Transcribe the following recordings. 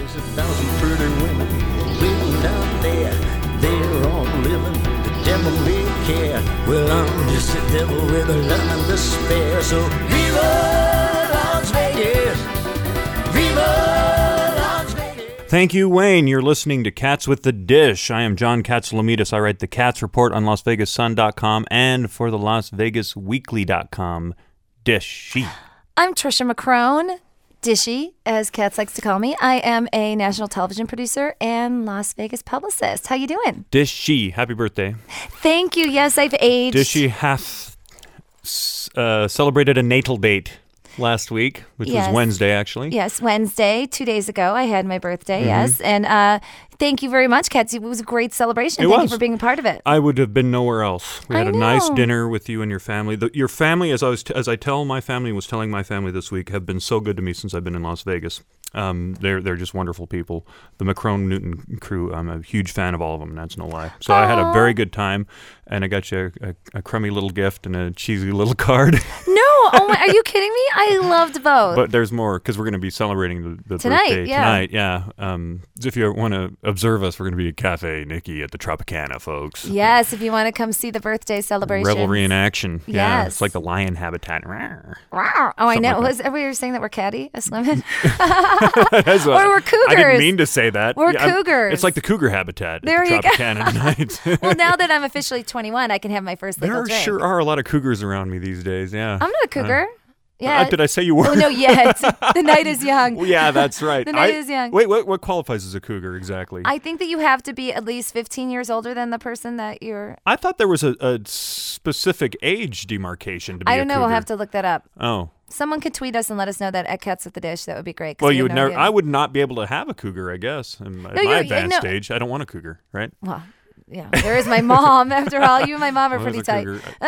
There's 1,000 pretty women waiting down there. They're all living the devil may care. Well, I'm just a devil with a love and despair. So Viva Las Vegas! Viva Las Vegas! Thank you, Wayne. You're listening to Cats with the Dish. I am John Katsouliamides. I write the Cats Report on LasVegasSun.com and for the LasVegasWeekly.com. Dishy. I'm Trisha McCrone, Dishy, as Cats likes to call me. I am a national television producer and Las Vegas publicist. How you doing? Dishy. Happy birthday. Thank you. Yes, I've aged. Dishy hath celebrated a natal date last week, which was Wednesday, actually. Yes, Wednesday, 2 days ago, I had my birthday, yes. And thank you very much, Cats. It was a great celebration. Thank you for being a part of it. I would have been nowhere else. We had a nice dinner with you and your family. Your family, as I tell my family, was telling my family this week, have been so good to me since I've been in Las Vegas. They're just wonderful people. The McCrone Newton crew, I'm a huge fan of all of them, and that's no lie. So I had a very good time, and I got you a crummy little gift and a cheesy little card. No, are you kidding me? I loved both. But there's more, because we're going to be celebrating the tonight, birthday tonight. Yeah. If you want to observe us, we're going to be at Cafe Nikki at the Tropicana, folks. Yes, if you want to come see the birthday celebration. Revelry in action. Yeah, yes. It's like the lion habitat. Rawr. Oh, I know. Was everybody saying that we're catty, a swimming? Or we're cougars. I didn't mean to say that. We're cougars. It's like the cougar habitat there at the you Tropicana go. tonight. Well, now that I'm officially 21, I can have my first legal drink. There sure are a lot of cougars around me these days, yeah. I'm not a cougar. Yeah. Did I say you were? Oh, no, yet. The night is young. Well, yeah, that's right. The night is young. Wait, what qualifies as a cougar exactly? I think that you have to be at least 15 years older than the person that you're... I thought there was a specific age demarcation to be I don't a know. cougar. We'll have to look that up. Oh. Someone could tweet us and let us know that at Cats with the Dish. That would be great. Well, you would never. I would not be able to have a cougar, I guess. At my advanced age, I don't want a cougar, right? Well, yeah. There is my mom. After all, you and my mom are pretty tight.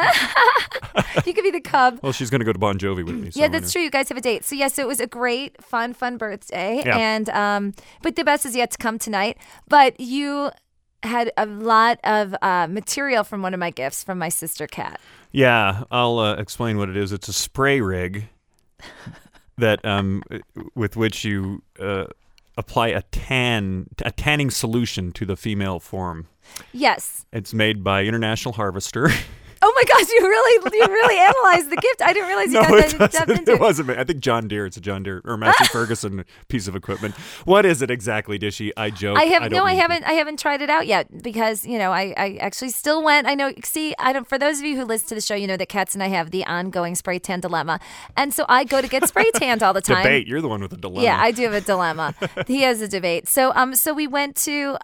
You could be the cub. Well, she's going to go to Bon Jovi with me. So yeah, that's true. You guys have a date. So, yes, it was a great, fun birthday. Yeah. And but the best is yet to come tonight. But you had a lot of material from one of my gifts from my sister Kat. Yeah, I'll explain what it is. It's a spray rig that with which you apply a tanning solution to the female form. Yes. It's made by International Harvester. Oh my gosh, you really analyzed the gift. I didn't realize you got that depth into it. It wasn't me. I think John Deere. It's a John Deere or Massey Ferguson piece of equipment. What is it exactly, Dishy? I joke. I haven't tried it out yet because I actually still went. I know. See, I don't. For those of you who listen to the show, you know that Cats and I have the ongoing spray tan dilemma, and so I go to get spray tanned all the time. Debate. You're the one with the dilemma. Yeah, I do have a dilemma. He has a debate. So we went to.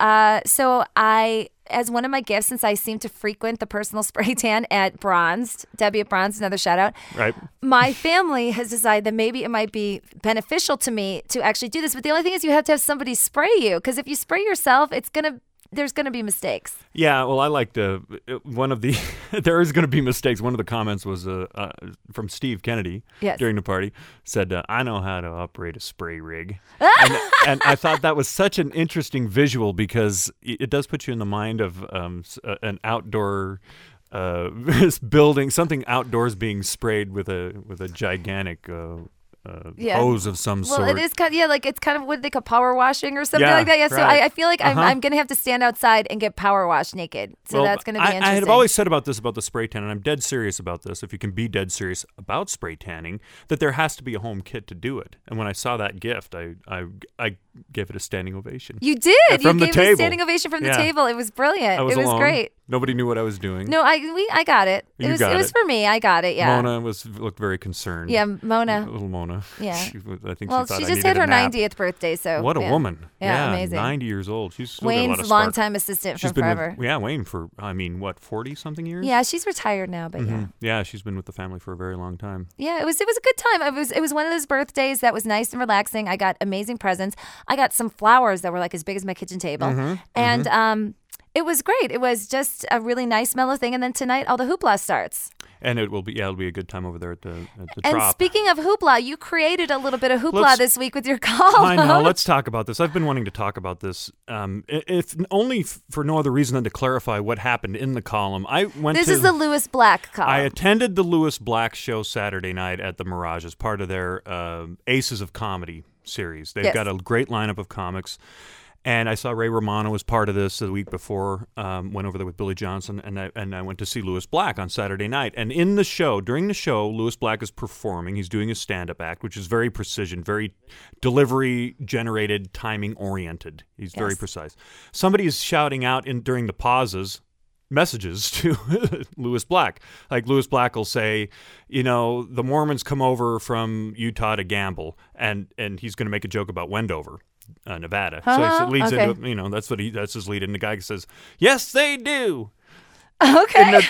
As one of my gifts, since I seem to frequent the personal spray tan at Bronzed, Debbie at Bronzed, another shout out. Right. My family has decided that maybe it might be beneficial to me to actually do this. But the only thing is you have to have somebody spray you, because if you spray yourself, there's going to be mistakes. Yeah, well, I liked there is going to be mistakes. One of the comments was from Steve Kennedy during the party, said, I know how to operate a spray rig. and I thought that was such an interesting visual because it does put you in the mind of an outdoor building, something outdoors being sprayed with a gigantic hose of some sort. Well, it is kind of, it's kind of what they call power washing or something like that. Yeah, right. So I feel like I'm going to have to stand outside and get power washed naked. So that's going to be interesting. I had always said about the spray tan, and I'm dead serious about this, if you can be dead serious about spray tanning, that there has to be a home kit to do it. And when I saw that gift, I gave it a standing ovation. You did. From you the gave table. A standing ovation from the table. It was brilliant. It was alone. Great. Nobody knew what I was doing. No, I got it. It was for me. I got it. Yeah. Mona looked very concerned. Yeah, Mona. Little Mona. Yeah. I think she just hit her 90th birthday. So what a woman. Yeah, amazing. 90 years old. She's still Wayne's got a lot of longtime assistant from forever. Wayne for 40-something years. Yeah, she's retired now, but yeah, she's been with the family for a very long time. Yeah, it was a good time. It was one of those birthdays that was nice and relaxing. I got amazing presents. I got some flowers that were like as big as my kitchen table, and it was great. It was just a really nice, mellow thing. And then tonight, all the hoopla starts. And it'll be a good time over there at the And Trop. Speaking of hoopla, you created a little bit of hoopla this week with your column. I know. Let's talk about this. I've been wanting to talk about this, if only for no other reason than to clarify what happened in the column. This is the Lewis Black column. I attended the Lewis Black show Saturday night at the Mirage as part of their Aces of Comedy series. They've got a great lineup of comics. And I saw Ray Romano was part of this the week before. Went over there with Billy Johnson, and I went to see Lewis Black on Saturday night. And during the show, Lewis Black is performing. He's doing his stand-up act, which is very precision, very delivery-generated, timing-oriented. He's very precise. Somebody is shouting out during the pauses messages to Lewis Black. Like Lewis Black will say, the Mormons come over from Utah to gamble, and he's going to make a joke about Wendover. Nevada. So it leads into, that's his lead. And the guy says, yes, they do. Okay. And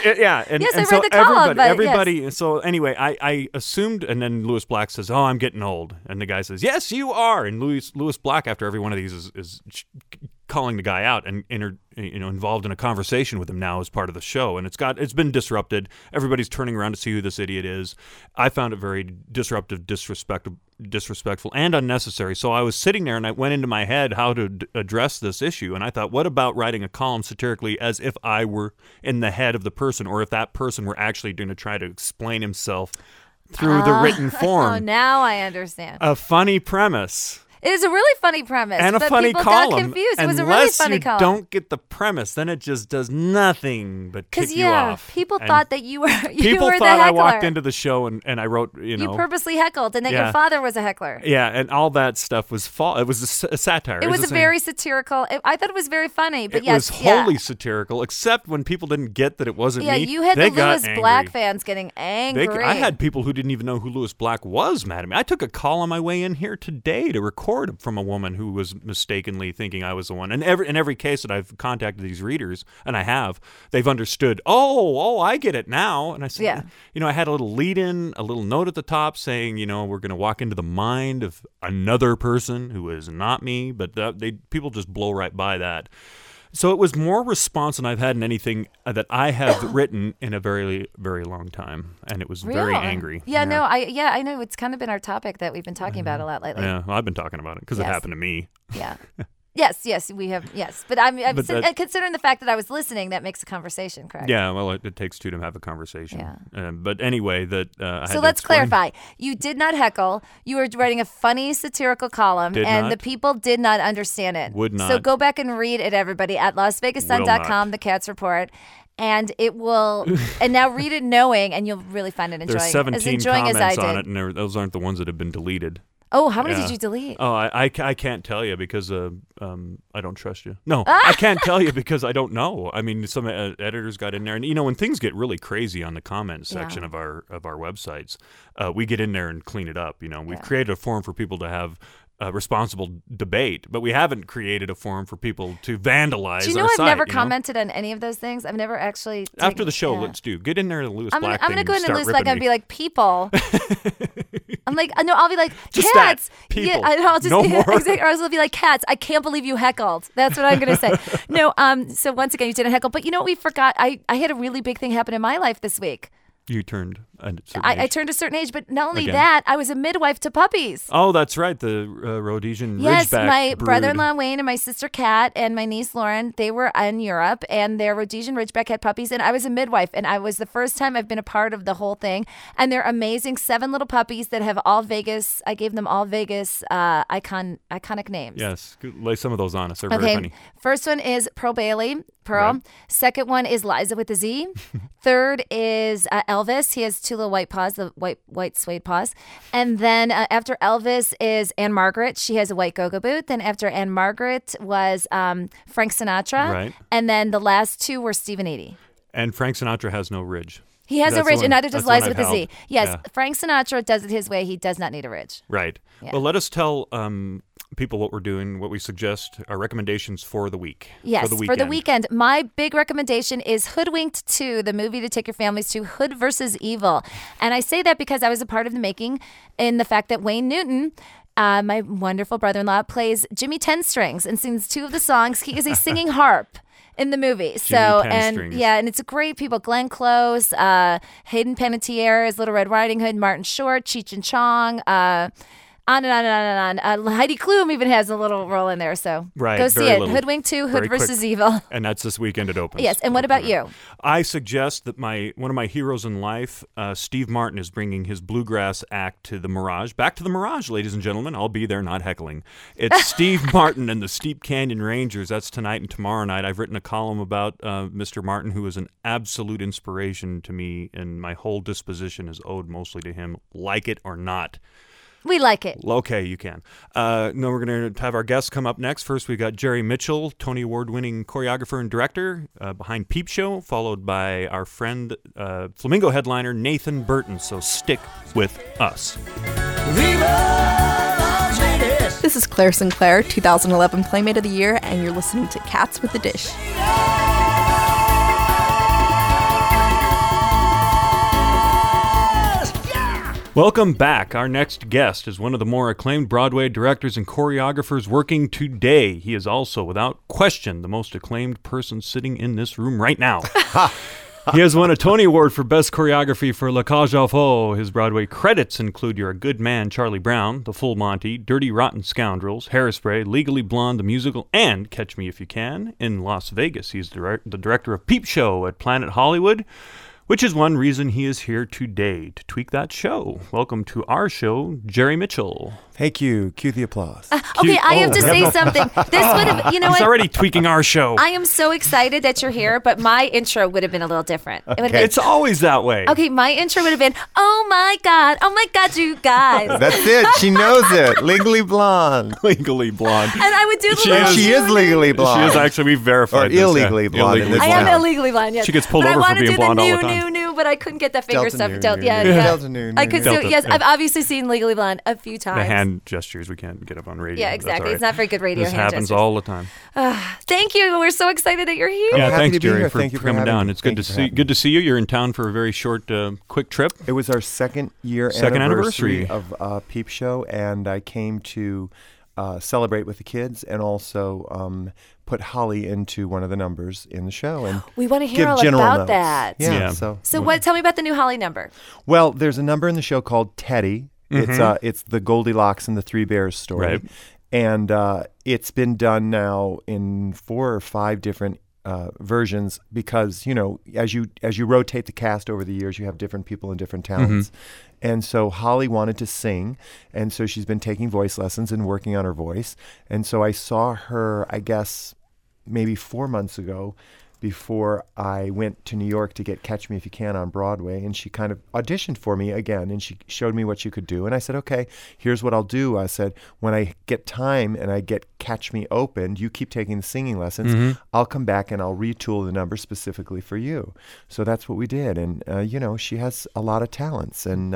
I so read the column, everybody. Yes. So anyway, I assumed, and then Lewis Black says, oh, I'm getting old. And the guy says, yes, you are. And Lewis Black, after every one of these, is calling the guy out and involved in a conversation with him now as part of the show. And it's been disrupted. Everybody's turning around to see who this idiot is. I found it very disruptive, disrespectful, and unnecessary. So I was sitting there and I went into my head how to address this issue. And I thought, what about writing a column satirically as if I were in the head of the person, or if that person were actually going to try to explain himself through the written form? Oh, now I understand. A funny premise. It is a really funny premise. And a but funny people column. Got confused. It was a really funny column. Unless you don't get the premise, then it just does nothing but kick you off. People thought that you were the heckler. People thought I walked into the show and I wrote, You purposely heckled, and that your father was a heckler. Yeah, and all that stuff was false. It was a satire. It was a very satirical. I thought it was very funny, but it was wholly satirical, except when people didn't get that it wasn't me. Yeah, you had the Lewis Black fans getting angry. I had people who didn't even know who Lewis Black was mad at me. I took a call on my way in here today to record from a woman who was mistakenly thinking I was the one. And in every case that I've contacted these readers, and I have, they've understood, oh, I get it now. And I said, I had a little lead-in, a little note at the top saying, we're going to walk into the mind of another person who is not me, but people just blow right by that. So it was more response than I've had in anything that I have written in a very, very long time, and it was very angry. I know. It's kind of been our topic that we've been talking about a lot lately. Yeah, well, I've been talking about it because it happened to me. Yeah. Yes, we have. Yes, but considering the fact that I was listening, that makes a conversation, correct? Yeah, well, it takes two to have a conversation. Yeah. But anyway, so let's clarify. You did not heckle. You were writing a funny satirical column, the people did not understand it. Would not. So go back and read it, everybody, at LasVegasSun.com, The Cats Report. And it will, and now read it knowing, and you'll really find it enjoying. There's 17 comments on it, and those aren't the ones that have been deleted. Oh, how many did you delete? Oh, I can't tell you because I don't trust you. No, I can't tell you because I don't know. I mean, some editors got in there, and when things get really crazy on the comments section of our websites, we get in there and clean it up. We've created a forum for people to have responsible debate, but we haven't created a forum for people to vandalize. Do you know our I've site, never commented on any of those things? I've never actually. After the show, let's get in there to Lewis Black. I'm gonna go into Lewis Black and be like, people. I'm like, no, I'll be like, just cats. People. Yeah, I'll just, no more. Or I'll be like, cats. I can't believe you heckled. That's what I'm gonna say. No, so once again, you didn't heckle, but you know what we forgot? I had a really big thing happen in my life this week. You turned a certain age. I turned a certain age, but not only that, I was a midwife to puppies. Oh, that's right. The Rhodesian Ridgeback Yes, my brood. brother-in-law Wayne and my sister Kat and my niece Lauren, they were in Europe, and their Rhodesian Ridgeback had puppies, and I was a midwife, and I was the first time I've been a part of the whole thing. And they're amazing 7 little puppies that have all Vegas. I gave them all Vegas iconic names. Yes, lay some of those on us. They're very funny. First one is Pearl Bailey. Pearl. Right. Second one is Liza with a Z. Third is Elvis. He has 2 little white paws, the white suede paws. And then after Elvis is Anne Margaret. She has a white go-go boot. Then after Anne Margaret was Frank Sinatra. Right. And then the last 2 were Stephen Eady. And Frank Sinatra has no ridge. He has a ridge, and neither does Liza with a Z. Yes, yeah. Frank Sinatra does it his way. He does not need a ridge. Right. Yeah. Well, let us tell people what we're doing, what we suggest, our recommendations for the week. Yes, for the weekend. My big recommendation is Hoodwinked 2, the movie to take your families to, Hood versus Evil. And I say that because I was a part of the making in the fact that Wayne Newton, my wonderful brother-in-law, plays Jimmy Ten Strings and sings 2 of the songs. He is a singing harp in the movie. And it's great people. Glenn Close, Hayden Panettiere is Little Red Riding Hood, Martin Short, Cheech and Chong, on and on and on and on. Heidi Klum even has a little role in there, so go see it. Little. Hoodwink 2, Hood vs. Evil. And that's this weekend it opens. Yes, and what about you? I suggest that one of my heroes in life, Steve Martin, is bringing his bluegrass act to the Mirage. Back to the Mirage, ladies and gentlemen. I'll be there, not heckling. It's Steve Martin and the Steep Canyon Rangers. That's tonight and tomorrow night. I've written a column about Mr. Martin, who is an absolute inspiration to me, and my whole disposition is owed mostly to him, like it or not. We like it. Okay, you can. No, we're going to have our guests come up next. First, we've got Jerry Mitchell, Tony Award-winning choreographer and director, behind Peep Show, followed by our friend, Flamingo headliner Nathan Burton. So stick with us. Viva Las Vegas! This is Claire Sinclair, 2011 Playmate of the Year, and you're listening to Cats with the Dish. Welcome back. Our next guest is one of the more acclaimed Broadway directors and choreographers working today. He is also, without question, the most acclaimed person sitting in this room right now. He has won a Tony Award for Best Choreography for La Cage aux Folles. His Broadway credits include You're a Good Man, Charlie Brown, The Full Monty, Dirty Rotten Scoundrels, Hairspray, Legally Blonde, the musical, and Catch Me If You Can in Las Vegas. He's the director of Peep Show at Planet Hollywood, which is one reason he is here today, to tweak that show. Welcome to our show, Jerry Mitchell. Thank you. Cue the applause. Okay, I have to say something. This would have, you know what? He's already tweaking our show. I am so excited that you're here, but my intro would have been a little different. It would have been, it's always that way. Okay, my intro would have been, oh my God, you guys. That's it. She knows it. Legally Blonde. Legally Blonde. And I would do the She is legally blonde. She is actually, we verified or illegally blonde. Illegally I am illegally blonde, yes. She gets pulled over for being blonde all the time. New, but I couldn't get that finger Delta stuff. new, I could still, yes, I've obviously seen Legally Blonde a few times. The hand gestures we can't get up on radio. Yeah, exactly. Right. It's not very good radio this hand happens gestures. all the time. Thank you. We're so excited that you're here. Yeah, happy thanks, to be Jerry, here. for Thank you for coming having down. me. It's good to see you. You're in town for a very short, quick trip. It was our second anniversary of Peep Show, and I came to celebrate with the kids and also put Holly into one of the numbers in the show. And we want to hear all about that. Yeah. So what? Tell me about the new Holly number. Well, there's a number in the show called Teddy. Mm-hmm. It's the Goldilocks and the Three Bears story. Right. And it's been done now in 4 or 5 different versions because, you know, as you rotate the cast over the years, you have different people and different talents. Mm-hmm. And so Holly wanted to sing, and so she's been taking voice lessons and working on her voice. And so I saw her, I guess, maybe 4 months ago before I went to New York to get Catch Me If You Can on Broadway, and she kind of auditioned for me again, and she showed me what she could do. And I said, okay, here's what I'll do. I said, when I get time and I get Catch Me opened, you keep taking the singing lessons. Mm-hmm. I'll come back and I'll retool the number specifically for you. So that's what we did. And, you know, she has a lot of talents, and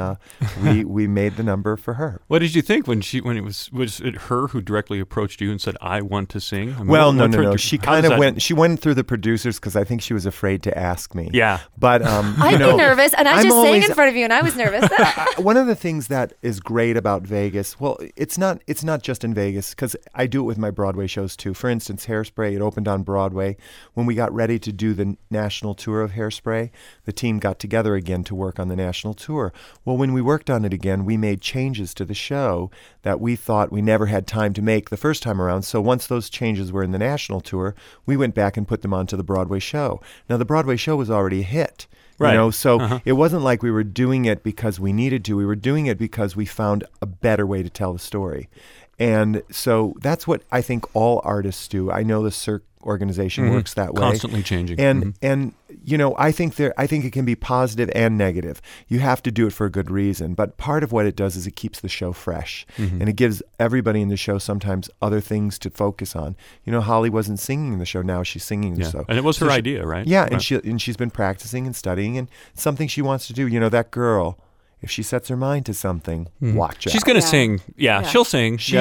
we made the number for her. What did you think when it was it her who directly approached you and said, I want to sing? I mean, well, no. She kind of went through the producers because I think she was afraid to ask me. Yeah. But, I'd be nervous, and I just sang in front of you, and I was nervous. One of the things that is great about Vegas, well, it's not just in Vegas, because I do it with my Broadway shows too. For instance, Hairspray, it opened on Broadway. When we got ready to do the national tour of Hairspray, the team got together again to work on the national tour. Well, when we worked on it again, we made changes to the show that we thought we never had time to make the first time around. So once those changes were in the national tour, we went back and put them onto the Broadway show. Now, the Broadway show was already a hit. Right. You know, so it wasn't like we were doing it because we needed to. We were doing it because we found a better way to tell the story. And so that's what I think all artists do. I know the Cirque organization works that way. Constantly changing. And you know, I think it can be positive and negative. You have to do it for a good reason. But part of what it does is it keeps the show fresh. Mm-hmm. And it gives everybody in the show sometimes other things to focus on. You know, Holly wasn't singing in the show. Now she's singing in the show. And it was her idea, right? Yeah, right. and she's been practicing and studying, and it's something she wants to do. You know, that girl, if she sets her mind to something, watch out. She's going to sing. Yeah, she'll sing. She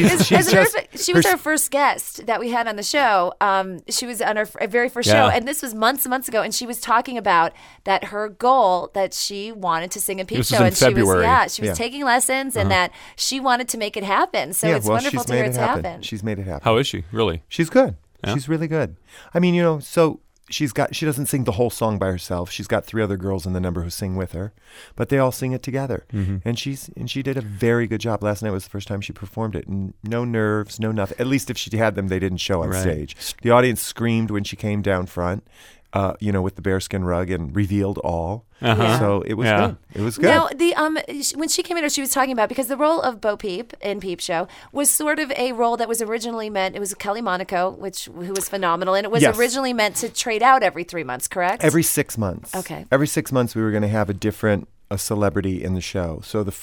was our first guest that we had on the show. She was on our very first show, and this was months ago, and she was talking about that her goal that she wanted to sing in Peep Show. In February. She was taking lessons, and that she wanted to make it happen. So it's wonderful to hear it's happen. She's made it happen. How is she, really? She's good. Yeah? She's really good. I mean, you know, so she doesn't sing the whole song by herself. She's got 3 other girls in the number who sing with her, but they all sing it together. And she did a very good job. Last night was the first time she performed it, and no nerves, no nothing. At least if she had them, they didn't show on stage. The audience screamed when she came down front, with the bearskin rug and revealed all. So it was good. It was good. Now, when she came in, she was talking about, because the role of Bo Peep in Peep Show was sort of a role that was originally meant, it was Kelly Monaco, who was phenomenal, and it was originally meant to trade out every 3 months, correct? Every 6 months. Okay. Every 6 months we were going to have a celebrity in the show. So the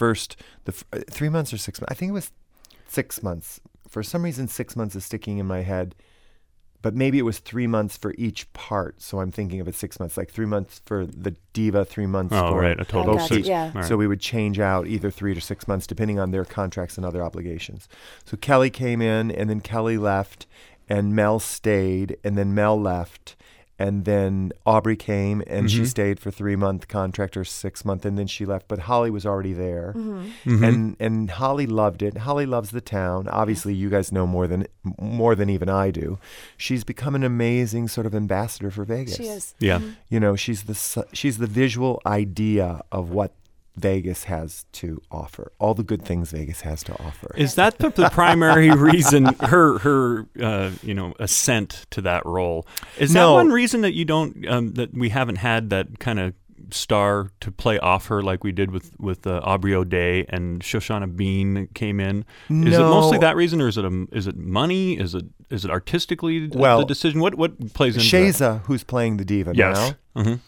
3 months or 6 months, I think it was 6 months. For some reason, 6 months is sticking in my head. But maybe it was 3 months for each part, so I'm thinking of it 6 months, like 3 months for the diva, 3 months for a total of 6. Yeah. So we would change out either 3 to 6 months, depending on their contracts and other obligations. So Kelly came in, and then Kelly left, and Mel stayed, and then Mel left, and then Aubrey came, and she stayed for 3-month contract or 6 month, and then she left. But Holly was already there, and Holly loved it. Holly loves the town. Obviously, you guys know more than even I do. She's become an amazing sort of ambassador for Vegas. She is. Yeah. She's the visual idea of what Vegas has to offer, all the good things Vegas has to offer. Is that the primary reason her ascent to that role? Is that one reason that you don't that we haven't had that kind of star to play off her like we did with Aubrey O'Day and Shoshana Bean came in? Is it mostly that reason, or is it money? Is it artistically the decision? What plays into Shaza, that? who's playing the diva Yes. now,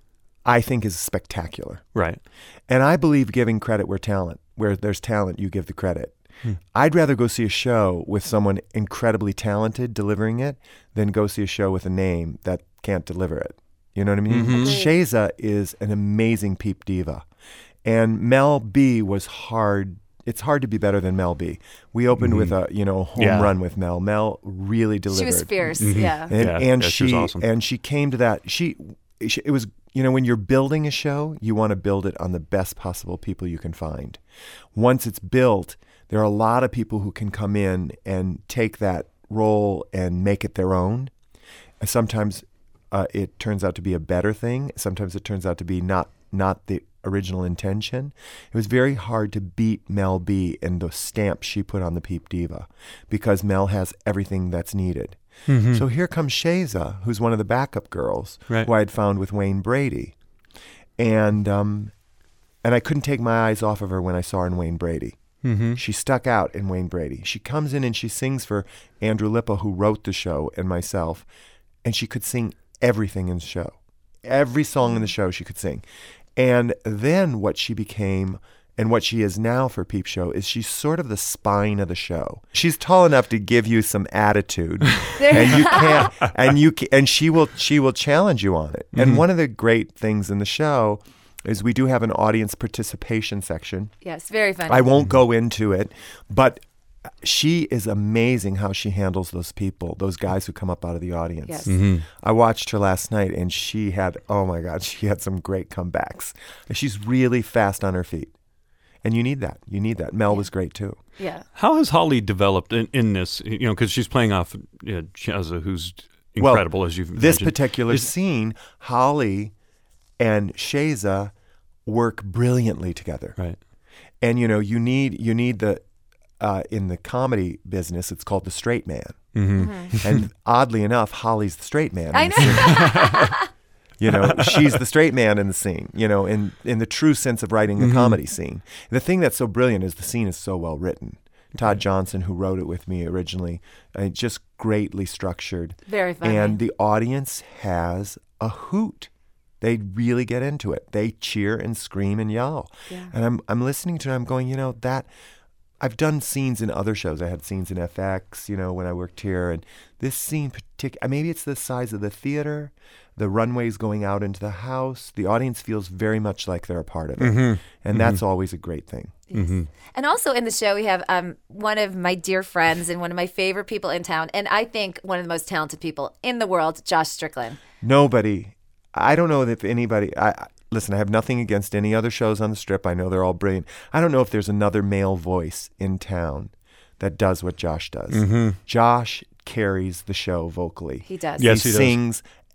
I think is spectacular. Right. And I believe giving credit where there's talent, you give the credit. I'd rather go see a show with someone incredibly talented delivering it than go see a show with a name that can't deliver it. You know what I mean? Shaza is an amazing Peep diva. And Mel B was hard. It's hard to be better than Mel B. We opened with a home run with Mel. Mel really delivered. She was fierce, yeah. And she was awesome. And she came to that. It was, when you're building a show, you want to build it on the best possible people you can find. Once it's built, there are a lot of people who can come in and take that role and make it their own. And sometimes it turns out to be a better thing. Sometimes it turns out to be not the original intention. It was very hard to beat Mel B and the stamp she put on the Peep Diva, because Mel has everything that's needed. So here comes Shaza, who's one of the backup girls, who I had found with Wayne Brady. And I couldn't take my eyes off of her when I saw her in Wayne Brady. She stuck out in Wayne Brady. She comes in and she sings for Andrew Lippa, who wrote the show, and myself, and she could sing everything in the show. Every song in the show she could sing. And then what she became, and what she is now for Peep Show, is she's sort of the spine of the show. She's tall enough to give you some attitude, and you can't, and she will challenge you on it. And one of the great things in the show is we do have an audience participation section. Yes, very fun. I won't go into it, but she is amazing how she handles those people, those guys who come up out of the audience. Yes. I watched her last night, and she had, oh my God, she had some great comebacks. She's really fast on her feet. And you need that. You need that. Mel was great too. Yeah. How has Holly developed in this? Because she's playing off Shaza, who's incredible, as you've mentioned. This particular scene, Holly and Shaza work brilliantly together. Right. And you need the in the comedy business, it's called the straight man. And oddly enough, Holly's the straight man. I know. She's the straight man in the scene, in the true sense of writing a comedy scene. And the thing that's so brilliant is the scene is so well written. Todd Johnson, who wrote it with me originally, just greatly structured. Very funny. And the audience has a hoot. They really get into it. They cheer and scream and yell. Yeah. And I'm listening to it, I'm going, that I've done scenes in other shows. I had scenes in FX, when I worked here. And this scene, maybe it's the size of the theater, the runways going out into the house. The audience feels very much like they're a part of it. And that's always a great thing. Yes. And also in the show, we have one of my dear friends and one of my favorite people in town, and I think one of the most talented people in the world, Josh Strickland. Nobody. I don't know if anybody... Listen, I have nothing against any other shows on the Strip. I know they're all brilliant. I don't know if there's another male voice in town that does what Josh does. Josh carries the show vocally. He does. Yes, he he does. sings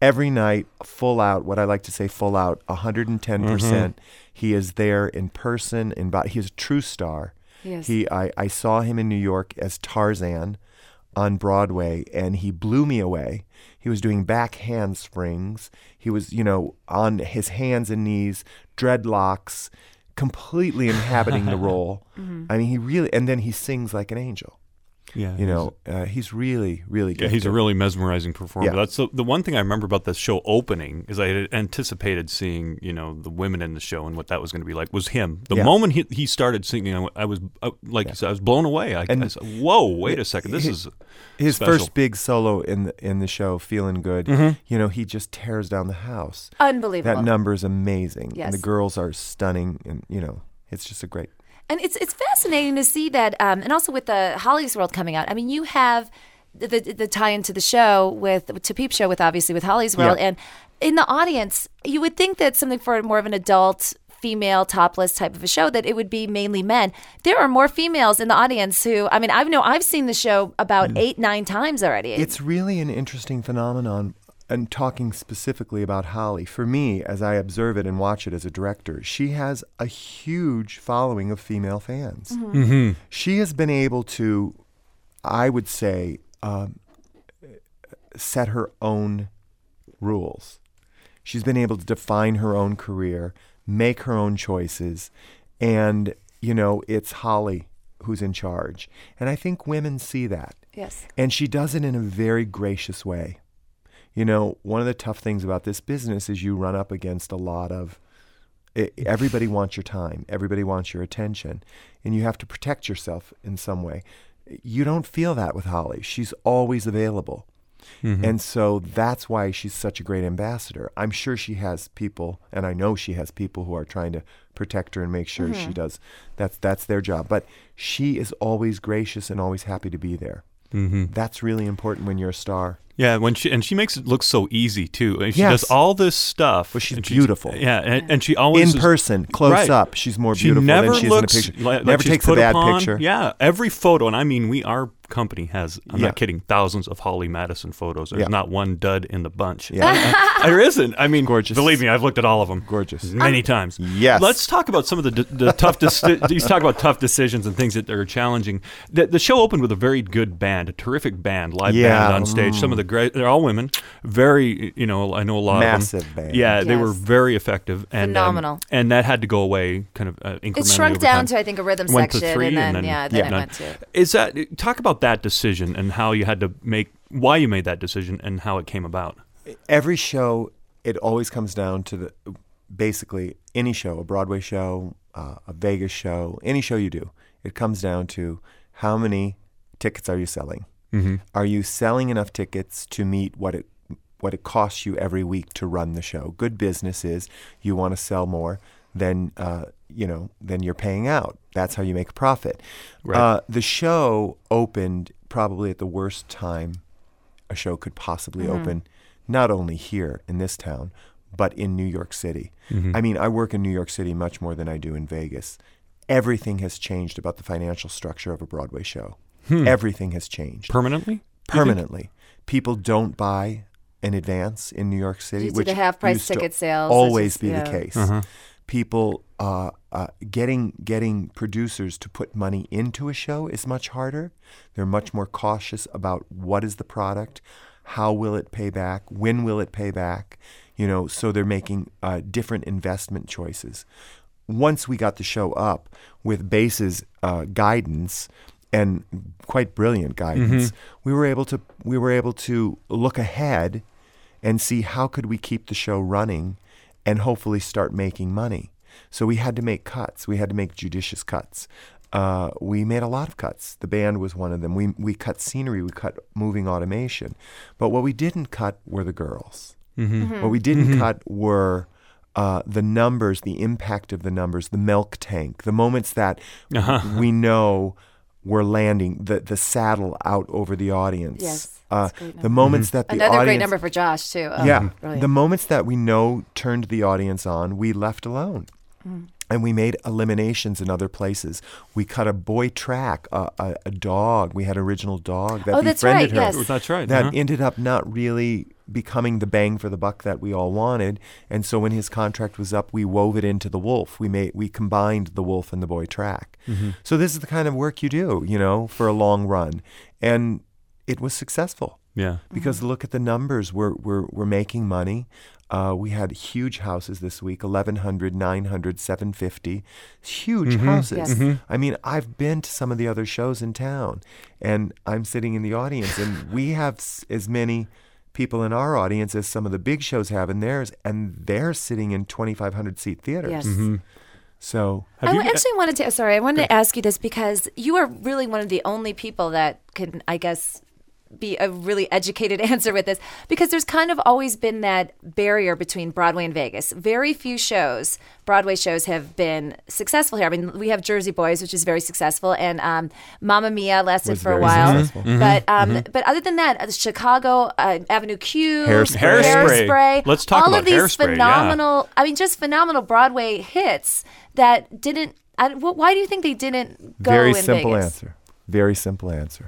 every night, full out, what I like to say full out, 110%. He is there in person. He's a true star. Yes. I saw him in New York as Tarzan on Broadway, and he blew me away. He was doing back handsprings. He was, on his hands and knees, dreadlocks, completely inhabiting the role. I mean, he really, and then he sings like an angel. Yeah, he's really, really good. Yeah, he's a really mesmerizing performer. Yeah. That's the one thing I remember about the show opening is I had anticipated seeing, the women in the show and what that was going to be like. Was him. The moment he started singing, I was you said, I was blown away. I said, "Whoa, wait a second, this is his special." First big solo in the show, "Feeling Good." He just tears down the house. Unbelievable. That number is amazing, Yes. and the girls are stunning, and it's just a great. And it's fascinating to see that, and also with the Holly's World coming out. I mean, you have the tie-in to the show to Peep Show with Holly's World, and in the audience, you would think that something for more of an adult, female, topless type of a show, that it would be mainly men. There are more females in the audience who, I mean, I've seen the show about 8-9 times already. It's really an interesting phenomenon. And talking specifically about Holly, for me, as I observe it and watch it as a director, she has a huge following of female fans. She has been able to, I would say, set her own rules. She's been able to define her own career, make her own choices, and, it's Holly who's in charge. And I think women see that. Yes. And she does it in a very gracious way. One of the tough things about this business is you run up against a lot of, everybody wants your time, everybody wants your attention, and you have to protect yourself in some way. You don't feel that with Holly. She's always available. And so that's why she's such a great ambassador. I'm sure she has people, and I know she has people who are trying to protect her and make sure she does. That's their job. But she is always gracious and always happy to be there. That's really important when you're a star. Yeah, she makes it look so easy too. She does all this stuff. But she's beautiful. And she always in person, close up. She's more beautiful than she is in a picture. Never takes a bad picture. Yeah, every photo, and I mean, our company has, I'm not kidding, thousands of Holly Madison photos. There's not one dud in the bunch. There isn't. I mean, gorgeous. Believe me, I've looked at all of them. Gorgeous. Many times. Yes. Let's talk about some of the tough you talk about tough decisions and things that are challenging. The show opened with a very good band, a terrific band, live band on stage. Some of the great, they're all women. Very, I know a lot Massive of them. band. Yeah, they were very effective. And, phenomenal. And that had to go away kind of incrementally. It shrunk over down time. to, I think, a rhythm Went section. to 3 and then it 9. went to. Is that, talk about that decision and how you had to why you made that decision and how it came about. Every show, it always comes down to basically any show, a Broadway show, a Vegas show, any show you do, it comes down to how many tickets are you selling? Are you selling enough tickets to meet what it costs you every week to run the show? Good business is you want to sell more than then you're paying out. That's how you make a profit. Right. The show opened probably at the worst time a show could possibly open, not only here in this town, but in New York City. I mean, I work in New York City much more than I do in Vegas. Everything has changed about the financial structure of a Broadway show. Everything has changed. Permanently? Permanently. People don't buy in advance in New York City, Due to which the half-price used to ticket sales. always It's just- be yeah. the case. People getting producers to put money into a show is much harder. They're much more cautious about what is the product, how will it pay back, when will it pay back. So they're making different investment choices. Once we got the show up with Base's guidance and quite brilliant guidance, we were able to look ahead and see how could we keep the show running and hopefully start making money. So we had to make cuts. We had to make judicious cuts. We made a lot of cuts. The band was one of them. We cut scenery. We cut moving automation. But what we didn't cut were the girls. What we didn't cut were the numbers, the impact of the numbers, the milk tank, the moments that we know we're landing, the saddle out over the audience. Yes, that's a great the moments that the Another audience... great number for Josh, too. Oh, Yeah. brilliant. The moments that we know turned the audience on, we left alone. And we made eliminations in other places. We cut a boy track, a dog. We had an original dog that Oh, that's befriended right, her. yes. That's right. That ended up not really becoming the bang for the buck that we all wanted. And so when his contract was up, we wove it into The Wolf. We combined The Wolf and The Boy track. Mm-hmm. So this is the kind of work you do, for a long run. And it was successful. Yeah. Because look at the numbers. We're making money. We had huge houses this week, 1,100, 900, 750. Huge houses. Yes. Mm-hmm. I mean, I've been to some of the other shows in town, and I'm sitting in the audience, and we have as many people in our audience as some of the big shows have in theirs, and they're sitting in 2,500-seat theaters. Yes. Mm-hmm. So I wanted to ask you this because you are really one of the only people that can, I guess, be a really educated answer with this, because there's kind of always been that barrier between Broadway and Vegas. Very few Broadway shows have been successful here. I mean, we have Jersey Boys, which is very successful, and Mamma Mia lasted for a while. But other than that, Chicago, Avenue Q, Hairspray. Let's talk about all of these Hairspray, phenomenal, just phenomenal Broadway hits that didn't. Why do you think they didn't go in Vegas? Very simple answer.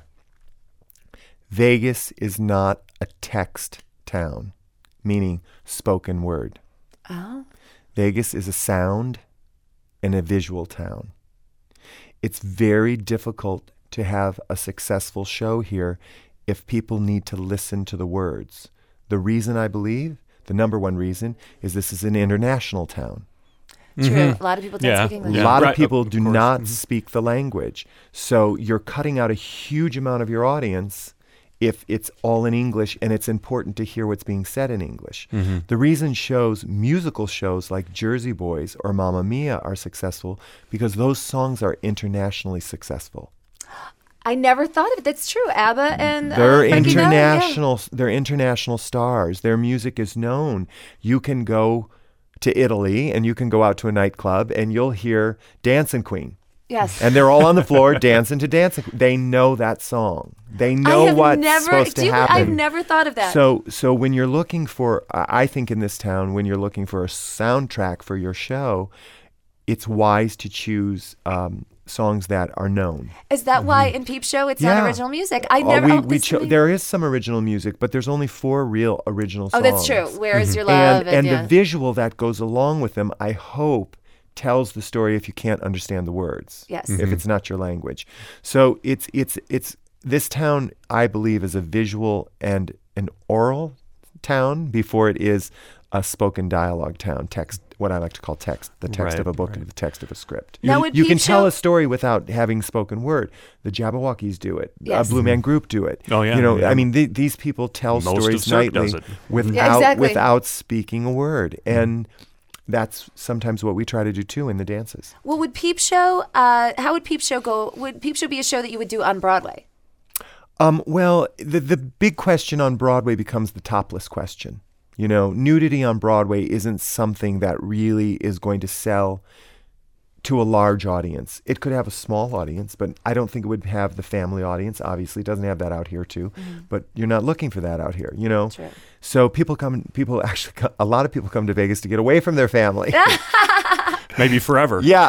Vegas is not a text town, meaning spoken word. Oh. Vegas is a sound and a visual town. It's very difficult to have a successful show here if people need to listen to the words. The reason I believe, the number one reason, is this is an international town. True. Mm-hmm. A lot of people don't speak English. A lot of people do not speak the language. So you're cutting out a huge amount of your audience if it's all in English, and it's important to hear what's being said in English. Mm-hmm. The reason musical shows like Jersey Boys or Mamma Mia are successful because those songs are internationally successful. I never thought of it. That's true. ABBA and they're international. They're international stars. Their music is known. You can go to Italy and you can go out to a nightclub and you'll hear Dancing Queen. Yes. And they're all on the floor dancing to Dancing. They know that song. They know what's supposed to happen. I've never thought of that. So when you're looking for, I think in this town, when you're looking for a soundtrack for your show, it's wise to choose songs that are known. Is that why in Peep Show it's not original music? There is some original music, but there's only 4 real original songs. Oh, that's true. Where is Your Love? And the visual that goes along with them, I hope, tells the story if you can't understand the words. Yes. If it's not your language. So it's this town, I believe, is a visual and an oral town before it is a spoken dialogue town. Text, what I like to call text, the text of a book, the text of a script. Now, you can tell a story without having spoken word. The Jabberwockies do it. Yes. Blue Man Group do it. Oh yeah. I mean, these people tell stories nightly without speaking a word, and that's sometimes what we try to do too in the dances. Well, would Peep Show? How would Peep Show go? Would Peep Show be a show that you would do on Broadway? Well, the big question on Broadway becomes the topless question. Nudity on Broadway isn't something that really is going to sell to a large audience. It could have a small audience, but I don't think it would have the family audience. Obviously, it doesn't have that out here too. Mm-hmm. But you're not looking for that out here, True. So a lot of people come to Vegas to get away from their family. Maybe forever. Yeah.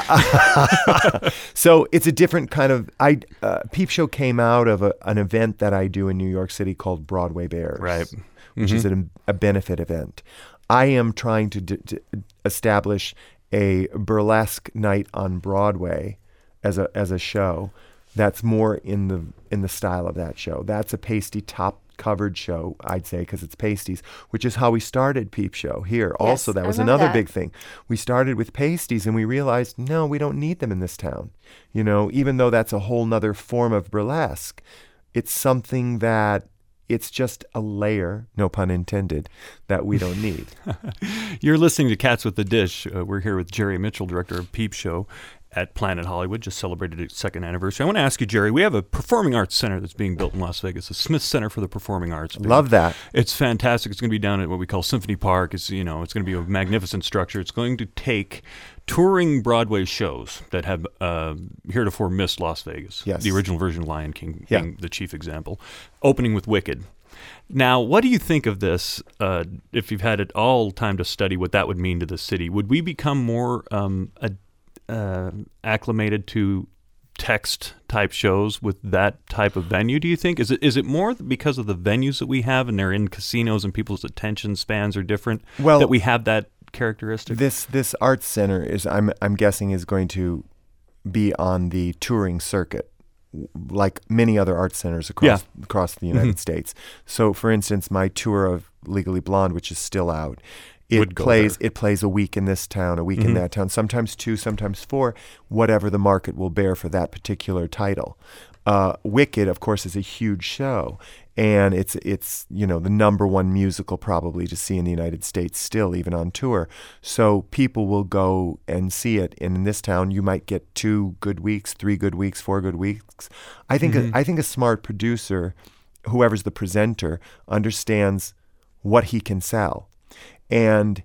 So it's a different kind of. Peep Show came out of an event that I do in New York City called Broadway Bears, right? Which is a benefit event. I am trying to establish a burlesque night on Broadway as a show that's more in the style of that show. That's a pasty top covered show, I'd say, because it's pasties, which is how we started Peep Show here. Yes, also, that was another big thing. We started with pasties and we realized, no, we don't need them in this town. Even though that's a whole nother form of burlesque, it's something that it's just a layer, no pun intended, that we don't need. You're listening to Cats with the Dish. We're here with Jerry Mitchell, director of Peep Show at Planet Hollywood, just celebrated its 2nd anniversary. I want to ask you, Jerry, we have a performing arts center that's being built in Las Vegas, the Smith Center for the Performing Arts. Love that. It's fantastic. It's going to be down at what we call Symphony Park. It's going to be a magnificent structure. It's going to take touring Broadway shows that have heretofore missed Las Vegas. Yes. The original version of Lion King being the chief example, opening with Wicked. Now, what do you think of this, if you've had it all time to study what that would mean to the city? Would we become more acclimated to text type shows with that type of venue, do you think? Is it more because of the venues that we have and they're in casinos and people's attention spans are different that we have that characteristic? This arts center is, I'm guessing, is going to be on the touring circuit, like many other art centers across the United States. So, for instance, my tour of Legally Blonde, which is still out, it plays a week in this town, a week in that town, sometimes 2, sometimes 4, whatever the market will bear for that particular title. Wicked, of course, is a huge show, and it's the number one musical probably to see in the United States still, even on tour. So people will go and see it. And in this town, you might get 2 good weeks, 3 good weeks, 4 good weeks. I think a smart producer, whoever's the presenter, understands what he can sell. And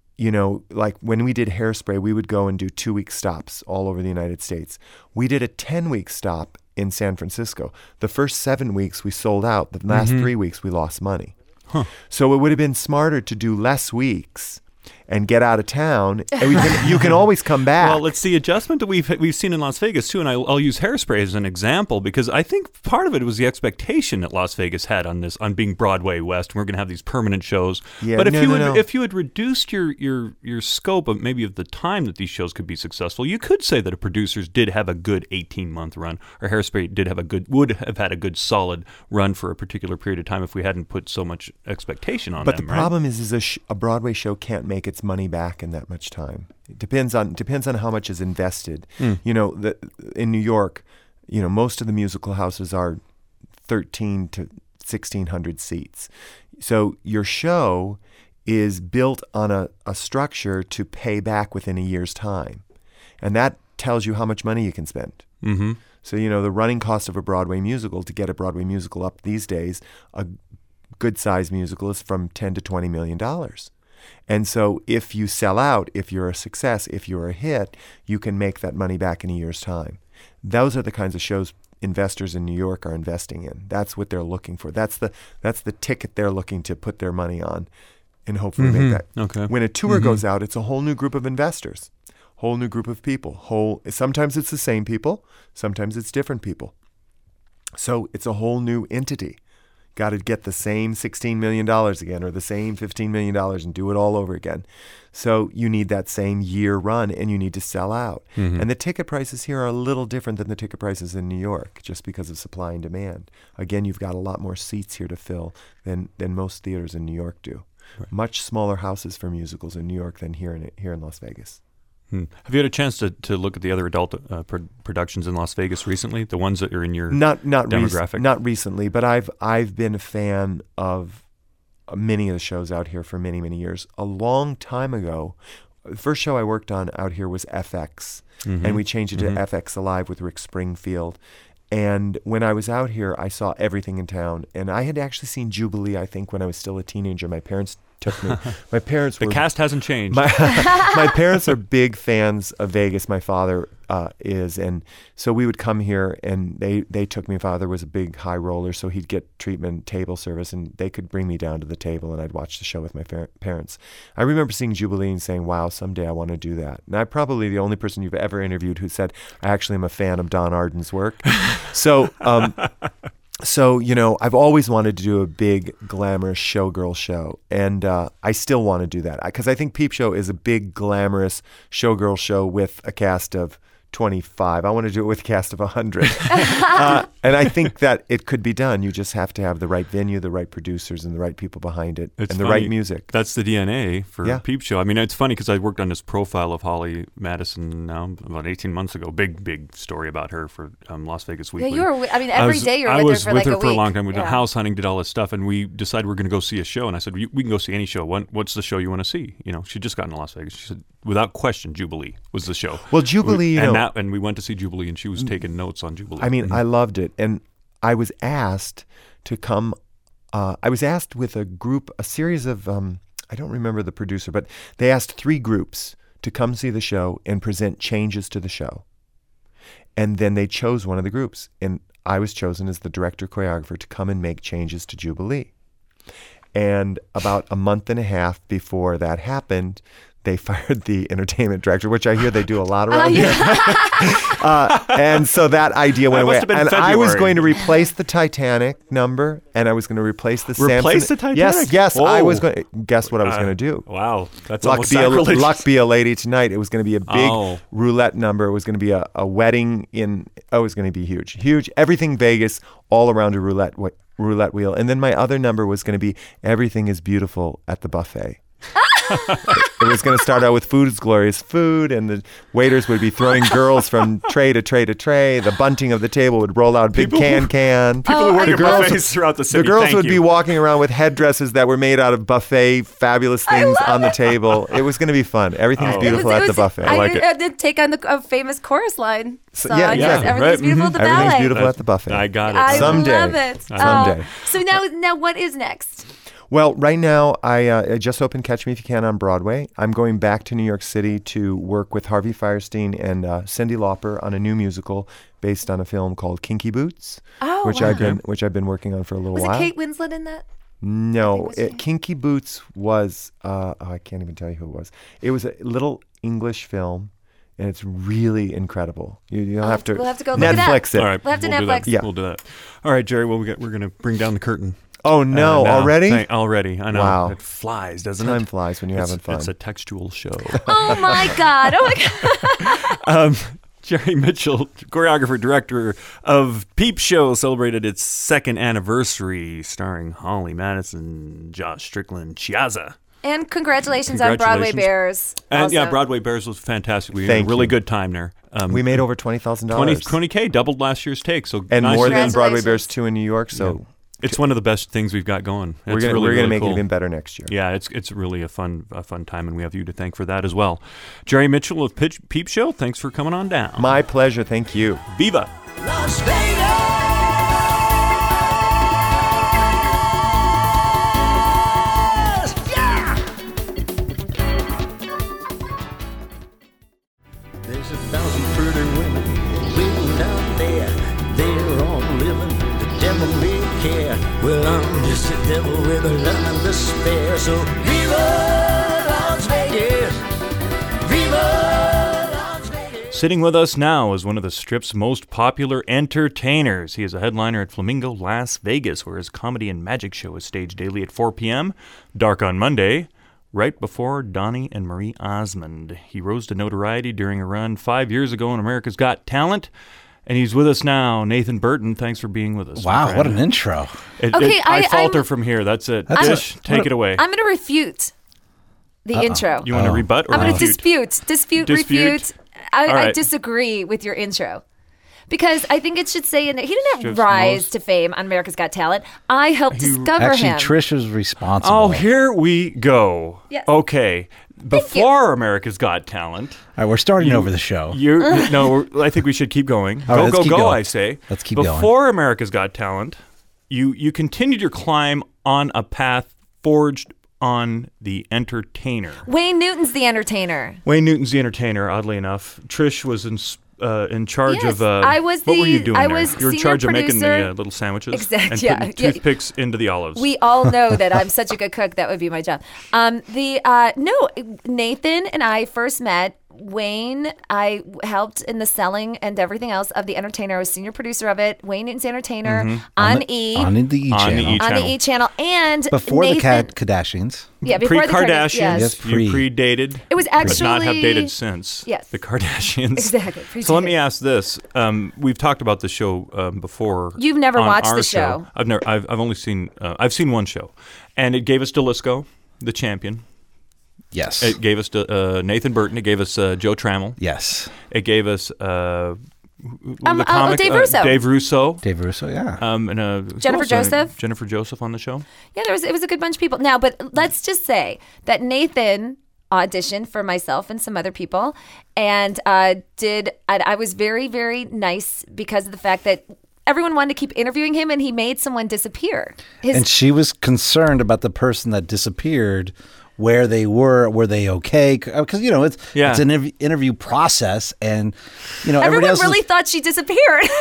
like when we did Hairspray, we would go and do 2-week stops all over the United States. We did a 10-week stop in San Francisco. The first 7 weeks we sold out. The last 3 weeks we lost money. So it would have been smarter to do less weeks and get out of town. And you can always come back. Well, it's the adjustment that we've seen in Las Vegas too, and I'll use Hairspray as an example because I think part of it was the expectation that Las Vegas had on being Broadway West. And we're going to have these permanent shows. Yeah, but if you had reduced your scope of maybe of the time that these shows could be successful, you could say that a producers did have a good 18-month run, or Hairspray would have had a good solid run for a particular period of time if we hadn't put so much expectation on them. But the problem is a Broadway show can't make its money back in that much time. It depends on how much is invested. In New York, most of the musical houses are 1,300 to 1,600 seats. So your show is built on a structure to pay back within a year's time, and that tells you how much money you can spend. So the running cost of a Broadway musical, to get a Broadway musical up these days, a good-sized musical is from $10 to $20 million. And so if you sell out, if you're a success, if you're a hit, you can make that money back in a year's time. Those are the kinds of shows investors in New York are investing in. That's what they're looking for. That's the ticket they're looking to put their money on and hopefully make that. Okay. When a tour goes out, it's a whole new group of investors, whole new group of people. Sometimes it's the same people, sometimes it's different people. So it's a whole new entity. Got to get the same $16 million again or the same $15 million and do it all over again. So you need that same year run and you need to sell out. And the ticket prices here are a little different than the ticket prices in New York just because of supply and demand. Again, you've got a lot more seats here to fill than most theaters in New York do. Right. Much smaller houses for musicals in New York than here in Las Vegas. Have you had a chance to look at the other adult productions in Las Vegas recently? The ones that are in your demographic? Not recently, but I've been a fan of many of the shows out here for many, many years. A long time ago, the first show I worked on out here was FX, and we changed it to FX Alive with Rick Springfield. And when I was out here, I saw everything in town. And I had actually seen Jubilee, I think, when I was still a teenager. My parents took me. My parents the cast hasn't changed. My parents are big fans of Vegas. My father is. And so we would come here, and they took me. My father was a big high roller, so he'd get treatment, table service, and they could bring me down to the table, and I'd watch the show with my parents. I remember seeing Jubilee and saying, wow, someday I want to do that. And I'm probably the only person you've ever interviewed who said, I actually am a fan of Don Arden's work. So, I've always wanted to do a big, glamorous showgirl show, and I still want to do that because I think Peep Show is a big, glamorous showgirl show with a cast of 25. I want to do it with a cast of 100. And I think that it could be done. You just have to have the right venue, the right producers, and the right people behind it, and the right music. That's the DNA for Peep Show. I mean, it's funny because I worked on this profile of Holly Madison now about 18 months ago. Big story about her for Las Vegas Weekly. Yeah, every day you're with her for like a week. I was with her for a long time. We did house hunting, did all this stuff, and we decided we're going to go see a show. And I said, we can go see any show. What's the show you want to see? She'd just gotten to Las Vegas. She said, without question, Jubilee was the show. Well, Jubilee, and we went to see Jubilee, and she was taking notes on Jubilee. I mean, I loved it, and I was asked to come. I was asked with a series of. I don't remember the producer, but they asked 3 groups to come see the show and present changes to the show, and then they chose one of the groups, and I was chosen as the director choreographer to come and make changes to Jubilee. And about a month and a half before that happened, they fired the entertainment director, which I hear they do a lot around here. And so that idea went away. And I was going to replace the Titanic number, and I was going to replace the Samson. Replace the Titanic? Yes. Whoa. I was going. Guess what I was going to do? Wow, that's almost sacrilegious. Luck be a lady tonight. It was going to be a big roulette number. It was going to be a wedding in. Oh, it was going to be huge. Everything Vegas, all around a roulette wheel. And then my other number was going to be everything is beautiful at the buffet. It was going to start out with food's glorious food, and the waiters would be throwing girls from tray to tray to tray. The bunting of the table would roll out big can. People who work at buffets throughout the city. The girls would be walking around with headdresses that were made out of buffet fabulous things on the table. It was going to be fun. Everything's beautiful at the buffet. I like it. I did take on the famous chorus line. So, yeah, everything's beautiful at the ballet. Everything's beautiful at the buffet. I got it. I Someday. love it. Someday. So now what is next? Well, right now, I just opened Catch Me If You Can on Broadway. I'm going back to New York City to work with Harvey Fierstein and Cyndi Lauper on a new musical based on a film called Kinky Boots, which I've been working on for a little while. Was it Kate Winslet in that? No, Kinky Boots was I can't even tell you who it was. It was a little English film. And it's really incredible. You'll have to. We'll have to go Netflix it. All right, we'll have to Netflix. Yeah, we'll do that. All right, Jerry. Well, we're going to bring down the curtain. Oh no! Already? Already. I know. Wow. It flies, doesn't it? Time flies when you're having fun. It's a textual show. Oh my God! Jerry Mitchell, choreographer, director of Peep Show, celebrated its second anniversary, starring Holly Madison, Josh Strickland, Chiazza. And congratulations on Broadway Bears. And also. yeah, Broadway Bears was fantastic. We had a really good time there. We made over $20,000. 20K, doubled last year's take. And more than Broadway Bears 2 in New York. So. Yeah. It's one of the best things we've got going. We're going to make it even better next year. Yeah, it's really a fun time, and we have you to thank for that as well. Jerry Mitchell of Peep Show, thanks for coming on down. My pleasure. Thank you. Viva. Las Vegas. Yeah. There's 1,000 pretty women waiting down there. They're all living. Devil may care. Well, I'm just a devil with a love and despair. So Viva Las Vegas. Viva Las Vegas. Sitting with us now is one of the Strip's most popular entertainers. He is a headliner at Flamingo Las Vegas, where his comedy and magic show is staged daily at 4 p.m., dark on Monday, right before Donnie and Marie Osmond. He rose to notoriety during a run 5 years ago on America's Got Talent. And he's with us now, Nathan Burton. Thanks for being with us. Wow, what an intro. I falter from here. That's it. Tish, take it away. I'm going to refute the intro. You want to rebut or I'm going to refute? refute. I disagree with your intro. Because I think it should say he didn't rise to fame on America's Got Talent. I helped discover him. Actually, Trish was responsible. Oh, here we go. Yes. Okay. Before America's Got Talent. All right, we're starting over the show. I think we should keep going. Right, go, I say. Let's keep going. Before America's Got Talent, you continued your climb on a path forged on The Entertainer. Wayne Newton's The Entertainer. Oddly enough. Trish was in charge of. What were you doing there? You were in charge of making the little sandwiches. Exactly. And putting toothpicks into the olives. We all know that I'm such a good cook. That would be my job. Nathan and I first met. Wayne, I helped in the selling and everything else of The Entertainer. I was senior producer of it. Wayne Newton's Entertainer on the E channel. And before Nathan, the Kardashians. Yeah, before Pre-Kardashians. Yes. You predated. It was actually but not have dated since. Yes. The Kardashians. Exactly. Predated. So let me ask this: we've talked about the show before. You've never watched the show. I've only seen. I've seen one show, and it gave us DeLisco, the champion. Yes. It gave us Nathan Burton. It gave us Joe Trammell. Yes. It gave us the comic, Dave Russo. Dave Russo. Dave Russo, yeah. And Jennifer Joseph. Jennifer Joseph on the show. Yeah, it was a good bunch of people. Now, but let's just say that Nathan auditioned for myself and some other people, and I was very, very nice because of the fact that everyone wanted to keep interviewing him, and he made someone disappear. And she was concerned about the person that disappeared. Where they were they okay? Because it's an interview process, and everyone really thought she disappeared.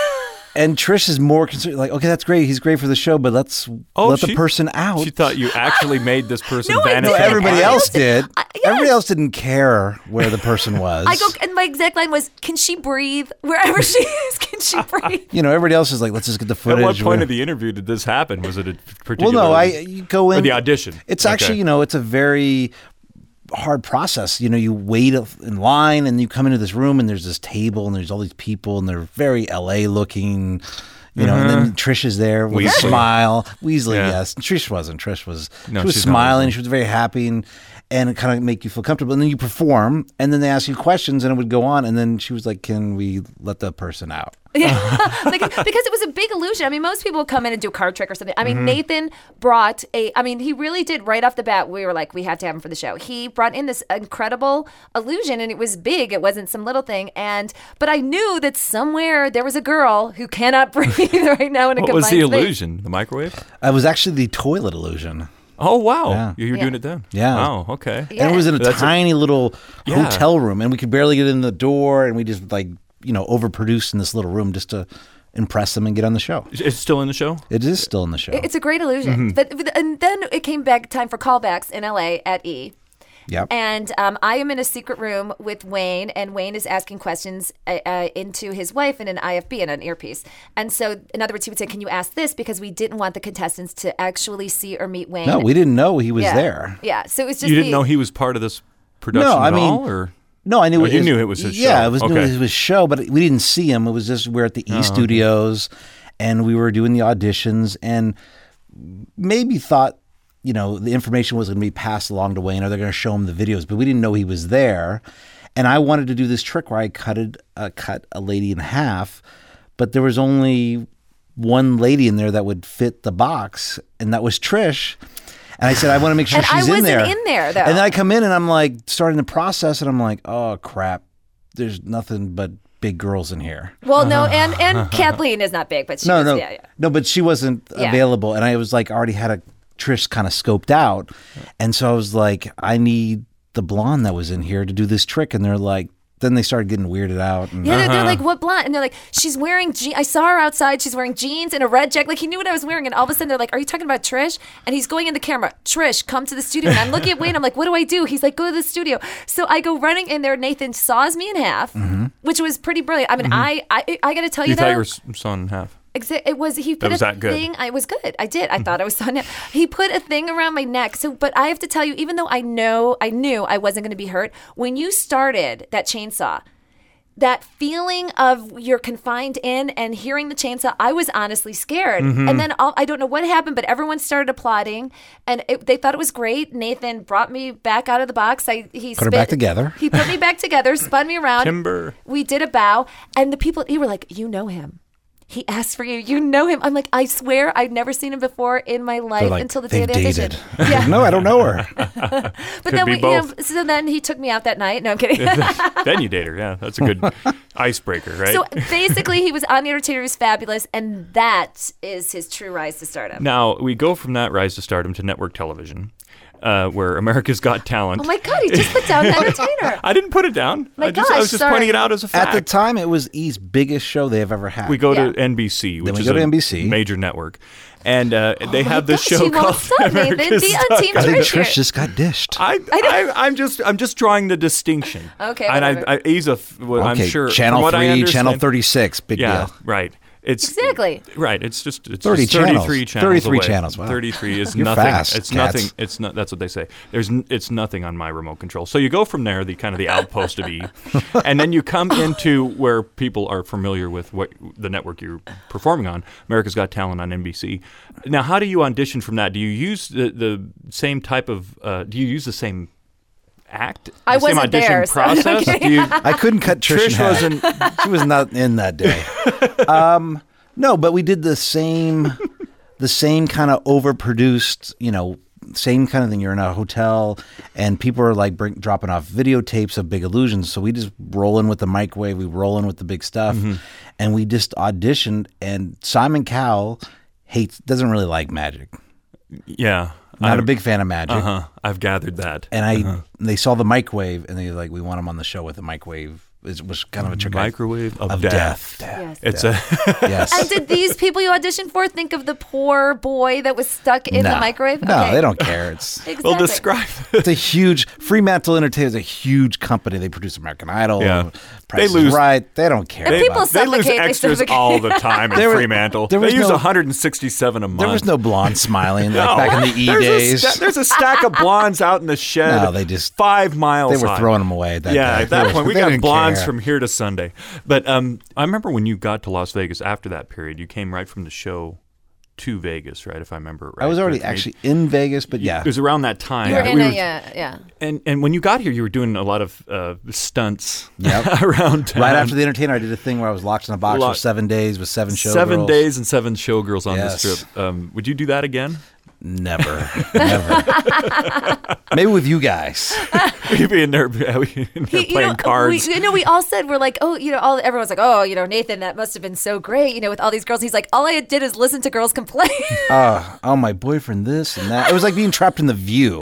And Trish is more concerned, like, okay, that's great. He's great for the show, but let's let the person out. She thought you actually made this person vanish. No, everybody else did. Everybody else didn't care where the person was. And my exact line was, can she breathe? Wherever she is, can she breathe? Everybody else is like, let's just get the footage. At what point of the interview did this happen? Was it a particular... Well, no, you go in... Or the audition. It's actually, it's a very hard process. You wait in line and you come into this room and there's this table and there's all these people and they're very LA looking, and then Trish is there with a smile. Weasley, yes. Trish wasn't. Trish was smiling. She was very happy and it kind of make you feel comfortable. And then you perform and then they ask you questions and it would go on. And then she was like, can we let the person out? Yeah, because it was a big illusion. I mean, most people come in and do a card trick or something. I mean, Nathan brought he really did right off the bat. We were like, we have to have him for the show. He brought in this incredible illusion and it was big. It wasn't some little thing. But I knew that somewhere there was a girl who cannot breathe right now in a confined space. What was the illusion? The microwave? It was actually the toilet illusion. Oh, wow. Yeah. You were doing it then? Yeah. Wow, okay. Yeah. And it was in a tiny little hotel room and we could barely get in the door and we just overproduced in this little room just to impress them and get on the show. It's still in the show? It is still in the show. It's a great illusion. And then it came back time for callbacks in LA at E! Yep. And I am in a secret room with Wayne, and Wayne is asking questions into his wife in an IFB and an earpiece. And so, in other words, he would say, can you ask this? Because we didn't want the contestants to actually see or meet Wayne. No, we didn't know he was there. Yeah, so it was just You didn't know he was part of this production all? Or? No, I knew you knew it was his show. Yeah, it was his show, but we didn't see him. It was just we're at the E! Studios, and we were doing the auditions, and maybe thought, the information was going to be passed along to Wayne, or they're going to show him the videos, but we didn't know he was there. And I wanted to do this trick where I cut a lady in half, but there was only one lady in there that would fit the box, and that was Trish. And I said, I want to make sure she's in there. I wasn't in there, though. And then I come in and I'm like starting the process and I'm like, oh, crap. There's nothing but big girls in here. Well, no, and Kathleen is not big, but she was, No, but she wasn't available. And I was like, already had a Trish kind of scoped out. And so I was like, I need the blonde that was in here to do this trick. And they're like, then they started getting weirded out. And, they're like, what blonde? And they're like, she's wearing jeans. I saw her outside. She's wearing jeans and a red jacket. Like, he knew what I was wearing. And all of a sudden, they're like, are you talking about Trish? And he's going in the camera. Trish, come to the studio. And I'm looking at Wayne. I'm like, what do I do? He's like, go to the studio. So I go running in there. Nathan saws me in half, which was pretty brilliant. I mean, I got to tell you, You thought you were sawn in half. It was. He put was a that good? thing. I was good. I did. I thought I was sawn in half. He put a thing around my neck. So, but I have to tell you, even though I knew I wasn't going to be hurt, when you started that chainsaw, that feeling of you're confined in and hearing the chainsaw, I was honestly scared. And then I don't know what happened, but everyone started applauding, and they thought it was great. Nathan brought me back out of the box. He put her back together. He put me back together, spun me around. Timber. We did a bow, and the people, you were like, you know him. He asked for you. You know him. I'm like, I swear I've never seen him before in my life until the day of the audition. Yeah. No, I don't know her. But then so then he took me out that night. No, I'm kidding. Then you date her. Yeah, that's a good icebreaker, right? So basically, he was on The Entertainer, he was fabulous, and that is his true rise to stardom. Now, we go from that rise to stardom to network television. Where America's Got Talent. Oh my God, he just put down The Entertainer. I didn't put it down. I was just pointing it out as a fact. At the time, it was E!'s biggest show they have ever had. We go to NBC, which is a major network. And they have this show called America's Got Talent. Trish just got dished. I'm just drawing the distinction. Okay. And I'm sure. Channel 3, Channel 36, big deal. Right. Exactly. Right. It's 33 channels. 33 channels. Wow. 33 is You're nothing. Fast, it's cats. nothing. It's not. That's what they say. It's nothing on my remote control. So you go from there, the kind of the outpost of E, and then you come into where people are familiar with what the network you're performing on, America's Got Talent on NBC. Now, how do you audition from that? Do you use the same type of? Do you use the same act? I wasn't same audition there, process? So I couldn't cut Trish wasn't. She was not in that day. No, but we did the same kind of overproduced, same kind of thing. You're in a hotel and people are like dropping off videotapes of Big Illusions. So we just roll in with the microwave. We roll in with the big stuff and we just auditioned, and Simon Cowell doesn't really like magic. Yeah. Not a big fan of magic. I've gathered that. And they saw the microwave and they were like, we want him on the show with a microwave It was kind of a trick. Microwave of death. Yes. It's Yes. And did these people you auditioned for think of the poor boy that was stuck in the microwave? No, Okay. they don't care. It's Exactly. Well, describe. it's a huge Fremantle Entertainment is a huge company. They produce American Idol. Yeah. Price They is lose- Right. They don't care. And about people it. They lose suffocate, they extras suffocate. all the time in There was- Fremantle. there They was use no- 167 a month. There was no blonde smiling like No. back in the E days. There's a stack of blondes out in the shed. No, they just- 5 miles. They were high. throwing them away. At that Yeah, day. at that point, we They got didn't blondes care. from here to Sunday. But I remember when you got to Las Vegas after that period, you came right from the show to Vegas, right? If I remember right. I was already correctly. actually in Vegas, but yeah. It was around that time. You were that in we a, were- yeah. And when you got here, you were doing a lot of stunts Yep. around town. Right after The Entertainer, I did a thing where I was locked in a box for 7 days with 7 showgirls. 7 days and 7 showgirls on Yes. the strip. Would you do that again? Never. Maybe with you guys. We'd be in there, playing cards. We all said, we're like, oh, everyone's like, oh, Nathan, that must have been so great, with all these girls. He's like, all I did is listen to girls complain. Oh, my boyfriend, this and that. It was like being trapped in The View.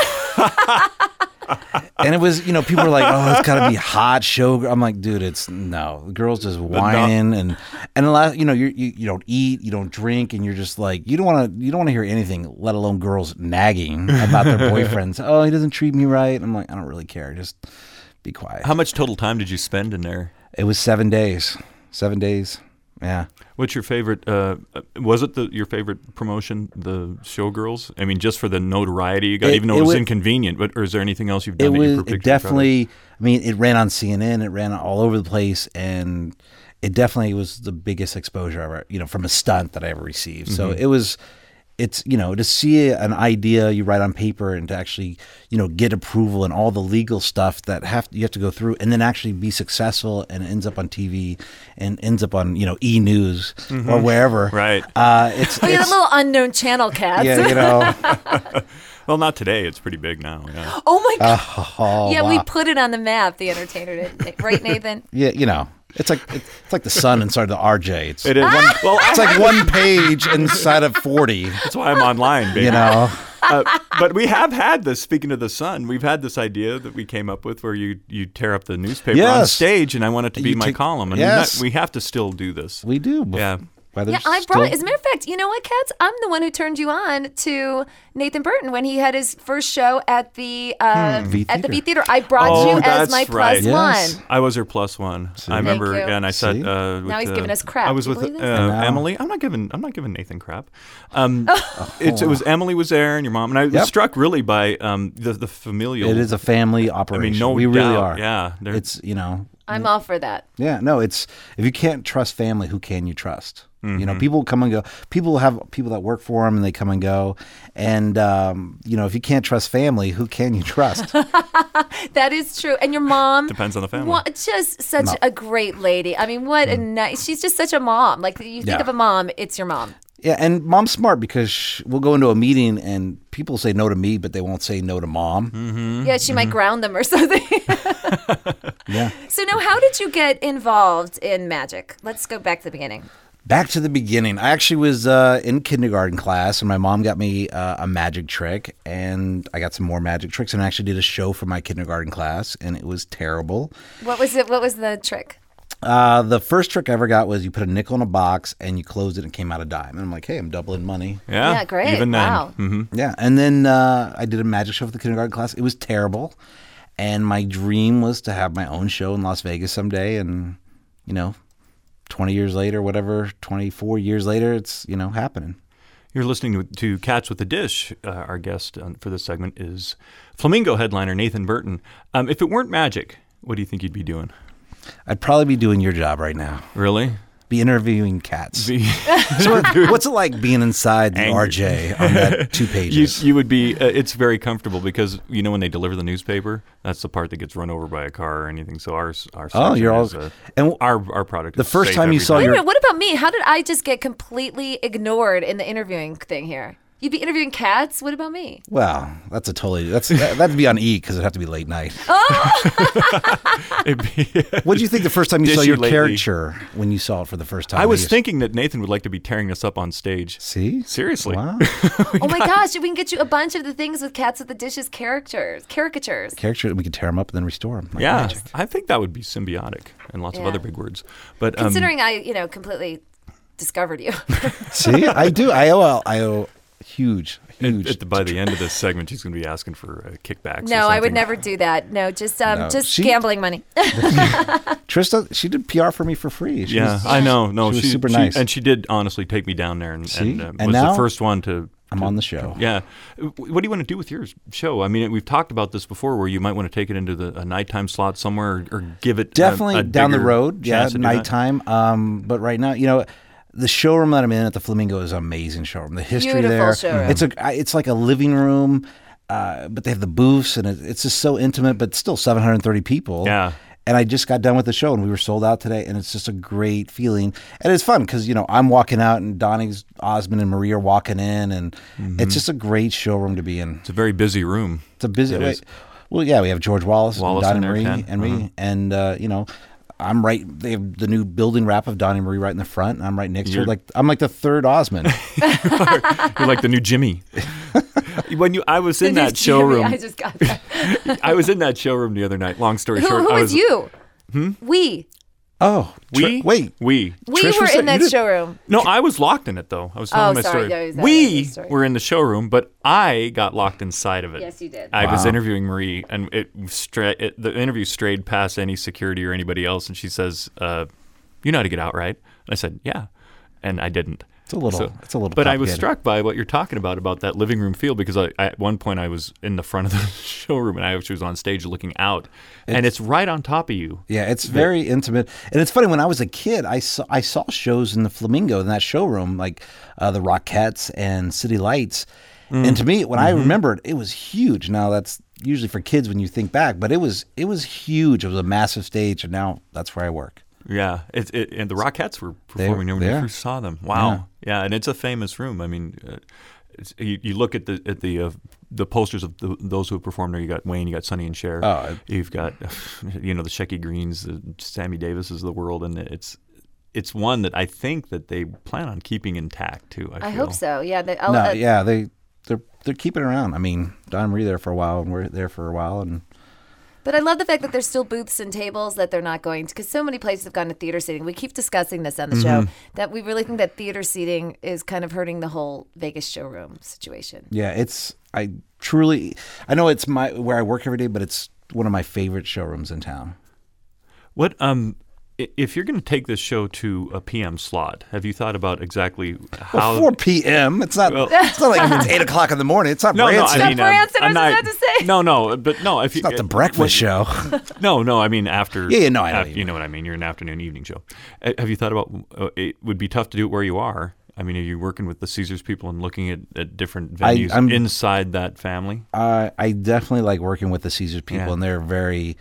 And it was, people were like, oh, it's got to be hot show. I'm like, dude, the girls just whining and a lot, you don't eat, you don't drink, and you're just like, you don't want to hear anything, let alone girls nagging about their boyfriends. Oh, he doesn't treat me right. I'm like, I don't really care. Just be quiet. How much total time did you spend in there? It was 7 days. 7 days. Yeah. What's your favorite? Was it your favorite promotion, the Showgirls? I mean, just for the notoriety you got, even though it was inconvenient. But or is there anything else you've done? It definitely. I mean, it ran on CNN. It ran all over the place, and it definitely was the biggest exposure ever. From a stunt that I ever received. So it was. It's to see an idea you write on paper and to actually get approval and all the legal stuff that you have to go through, and then actually be successful and it ends up on TV and ends up on E! News or wherever. Right. It's a little unknown channel, Cats. Yeah, Well, not today. It's pretty big now. Yeah. Oh my God. Yeah, we put it on the map. The Entertainer did, right, Nathan? Yeah, it's like the sun inside the RJ. It's It's one page inside of 40. That's why I'm online, baby. But we have had this. Speaking of the sun, we've had this idea that we came up with where you tear up the newspaper on stage, and I want it to be my column, and we have to still do this. We do. Yeah. I brought it. As a matter of fact, you know what, Cats? I'm the one who turned you on to Nathan Burton when he had his first show at the V Theater. I brought you as my plus one. I was her plus one. I remember, and I said. Now he's giving us crap. I was with Emily. I'm not giving Nathan crap. It was Emily was there, and your mom, and I was struck really by the familial. It is a family operation. I mean, no we doubt. really are. Yeah, it's I'm all for that. Yeah, no, it's if you can't trust family, who can you trust? People come and go. People have people that work for them, and they come and go. And if you can't trust family, who can you trust? That is true. And your mom depends on the family. Just such a great lady. I mean, what a nice. She's just such a mom. Like you think of a mom, it's your mom. Yeah, and mom's smart because we'll go into a meeting and people say no to me, but they won't say no to mom. Mm-hmm. Yeah, she might ground them or something. Yeah. So now, how did you get involved in magic? Let's go back to the beginning. Back to the beginning. I actually was in kindergarten class, and my mom got me a magic trick, and I got some more magic tricks, and I actually did a show for my kindergarten class, and it was terrible. What was it? What was the trick? The first trick I ever got was you put a nickel in a box, and you closed it, and it came out a dime. And I'm like, hey, I'm doubling money. Yeah, great. Even then. Wow. Mm-hmm. Yeah, and then I did a magic show for the kindergarten class. It was terrible, and my dream was to have my own show in Las Vegas someday, and 20 years later, whatever, 24 years later, it's, happening. You're listening to Cats with a Dish. Our guest for this segment is Flamingo headliner Nathan Burton. If it weren't magic, what do you think you'd be doing? I'd probably be doing your job right now. Really? Be interviewing cats. So what's it like being inside the RJ on that 2 pages? You would be, it's very comfortable because, when they deliver the newspaper, that's the part that gets run over by a car or anything. So our you're all, and our product. The first time you saw Wait a minute, what about me? How did I just get completely ignored in the interviewing thing here? You'd be interviewing cats. What about me? Well, that'd be on E because it'd have to be late night. What did you think the first time you saw your character when you saw it for the first time? I was thinking that Nathan would like to be tearing us up on stage. See? Seriously. Wow. Oh my gosh, we can get you a bunch of the things with Cats with the Dishes caricatures. We could tear them up and then restore them. Yeah, magic. I think that would be symbiotic and lots of other big words. But considering I completely discovered you. See, I do. I owe huge. By the end of this segment, she's going to be asking for kickbacks. No, I would never do that. No, just gambling money. Trista, she did PR for me for free. I know. No, she was super nice, and she did honestly take me down there, and was now, the first one to. I'm on the show. Yeah. What do you want to do with your show? I mean, we've talked about this before, where you might want to take it into a nighttime slot somewhere, or give it definitely a down the road. Yeah, nighttime. But right now, the showroom that I'm in at the Flamingo is an amazing showroom. The history Beautiful showroom. It's like a living room, but they have the booths, and it's just so intimate, but still 730 people. Yeah. And I just got done with the show, and we were sold out today, and it's just a great feeling. And it's fun because, I'm walking out, and Donnie's, Osmond, and Marie are walking in, and it's just a great showroom to be in. It's a very busy room. It's a busy room. Well, yeah, we have George Wallace and Donnie Marie and me, and, I'm right. They have the new building wrap of Donnie Marie right in the front, and I'm right next to her. I'm like the third Osmond. You're like the new Jimmy. I was in that showroom. I just got that. I was in that showroom the other night. Long story short, who was you? We. Oh, we were in that showroom. No, I was locked in it though. I was telling my story. We were in the showroom, but I got locked inside of it. Yes, you did. I was interviewing Marie, and the interview strayed past any security or anybody else, and she says, "You know how to get out, right?" And I said, "Yeah," and I didn't. It's a little. But I was struck by what you're talking about that living room feel, because at one point I was in the front of the showroom and I actually was on stage looking out, and it's right on top of you. Yeah, it's very intimate, and it's funny. When I was a kid, I saw shows in the Flamingo in that showroom, like the Rockettes and City Lights, and to me, when I remembered, it was huge. Now that's usually for kids when you think back, but it was huge. It was a massive stage, and now that's where I work. Yeah, and the Rockettes were performing there when you first saw them. Wow, yeah, and it's a famous room. I mean, you look at the posters of those who have performed there. You got Wayne, you got Sonny and Cher. You've got the Shecky Greens, the Sammy Davises of the world, and it's one that I think that they plan on keeping intact too. I hope so. Yeah. They're keeping it around. I mean, Don Marie there for a while, and we're there for a while, and. But I love the fact that there's still booths and tables that they're not going to, because so many places have gone to theater seating. We keep discussing this on the show, that we really think that theater seating is kind of hurting the whole Vegas showroom situation. Yeah, I know it's where I work every day, but it's one of my favorite showrooms in town. What if you're going to take this show to a PM slot, have you thought about exactly how? 4 p.m. It's not. It's not like it's 8 o'clock in the morning. It's not Branson. It's not Branson. I was about to say. No. It's not the breakfast show. No. I mean after. Yeah. No, I know. You know what I mean. You're an afternoon, evening show. Have you thought about? It would be tough to do it where you are. I mean, are you working with the Caesars people and looking at different venues inside that family? I definitely like working with the Caesars people, and they're very.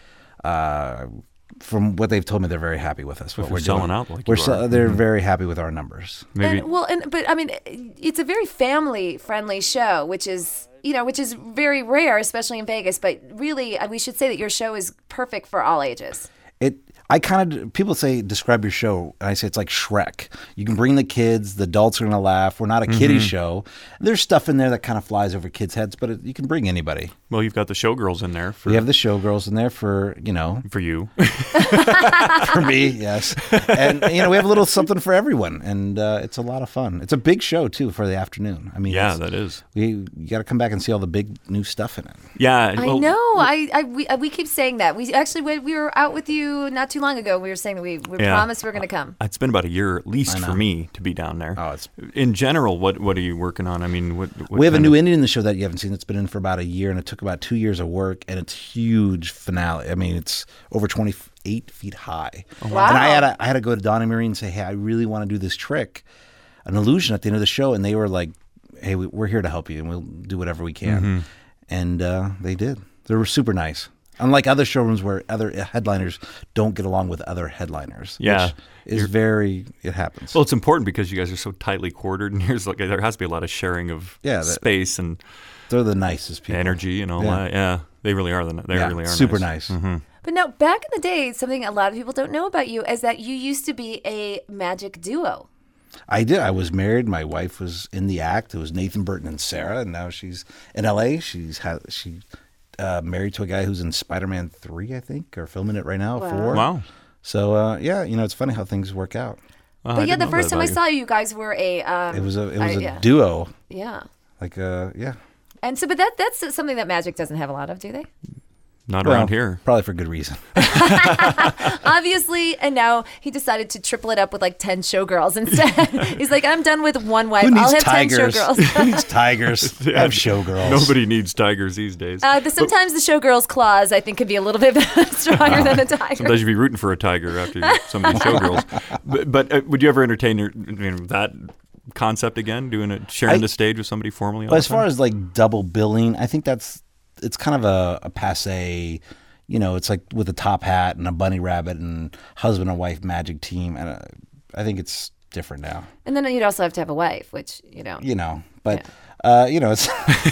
From what they've told me, they're very happy with us. What we're selling out like they're very happy with our numbers. Maybe. But I mean, it's a very family-friendly show, which is very rare, especially in Vegas. But really, we should say that your show is perfect for all ages. People say, describe your show, and I say it's like Shrek. You can bring the kids, the adults are going to laugh. We're not a kiddie show. There's stuff in there that kind of flies over kids' heads, but you can bring anybody. Well, you've got the showgirls in there. We have the showgirls in there for you. For me, yes. And, we have a little something for everyone, and it's a lot of fun. It's a big show, too, for the afternoon. I mean, yeah, that is. You got to come back and see all the big new stuff in it. Yeah. I know. We keep saying that. We actually, when we were out with you not too long ago, we were saying that we promised we were going to come. It's been about a year at least for me to be down there. In general, what are you working on? I mean, what we have a new ending in the show that you haven't seen. It's been in for about a year, and it took about 2 years of work, and it's huge finale. I mean, it's over 28 feet high. Oh, wow. And I had to go to Donnie Marie and say, hey, I really want to do this trick, an illusion at the end of the show, and they were like, hey, we're here to help you, and we'll do whatever we can. And they did. They were super nice. Unlike other showrooms where other headliners don't get along with other headliners. Yeah. Which is it happens. Well, it's important because you guys are so tightly quartered, and there has to be a lot of sharing of space and they're the nicest people. Energy and all that. Yeah, they really are. They really are super nice. Mm-hmm. But now, back in the day, something a lot of people don't know about you is that you used to be a magic duo. I did. I was married. My wife was in the act. It was Nathan Burton and Sarah, and now she's in L.A. She's married to a guy who's in Spider-Man 3, I think, or filming it right now. Wow. 4. Wow. So it's funny how things work out. But the first time I saw you guys were a it was a duo. Yeah. And so, but that's something that Magic doesn't have a lot of, do they? Not around here. Probably for good reason. Obviously, and now he decided to triple it up with like 10 showgirls instead. He's like, I'm done with one wife. Who needs I'll have tigers? 10 showgirls. Who needs tigers? Have showgirls. Nobody needs tigers these days. Sometimes the showgirl's claws, I think, could be a little bit stronger than a tiger. Sometimes you'd be rooting for a tiger after some of these showgirls. But would you ever entertain that concept again, sharing the stage with somebody formally? But as far as like double billing, I think it's kind of a passe, it's like with a top hat and a bunny rabbit and husband and wife magic team. And I think it's different now. And then you'd also have to have a wife, which, but it's,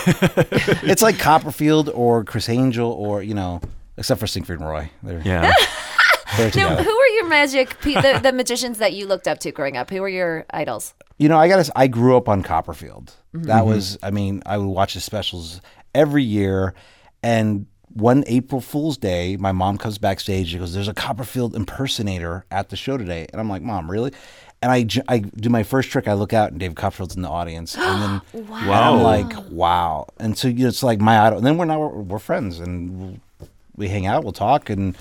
it's like Copperfield or Chris Angel or, except for Siegfried and Roy. They're now, who were your the magicians that you looked up to growing up? Who were your idols? I grew up on Copperfield. Mm-hmm. That was, I would watch the specials every year. And one April Fool's Day, my mom comes backstage. She goes, "There's a Copperfield impersonator at the show today." And I'm like, "Mom, really?" And I do my first trick. I look out, and Dave Copperfield's in the audience. And then wow. And I'm like, "Wow!" And so it's like my idol. And then we're friends, and we hang out. We'll talk, and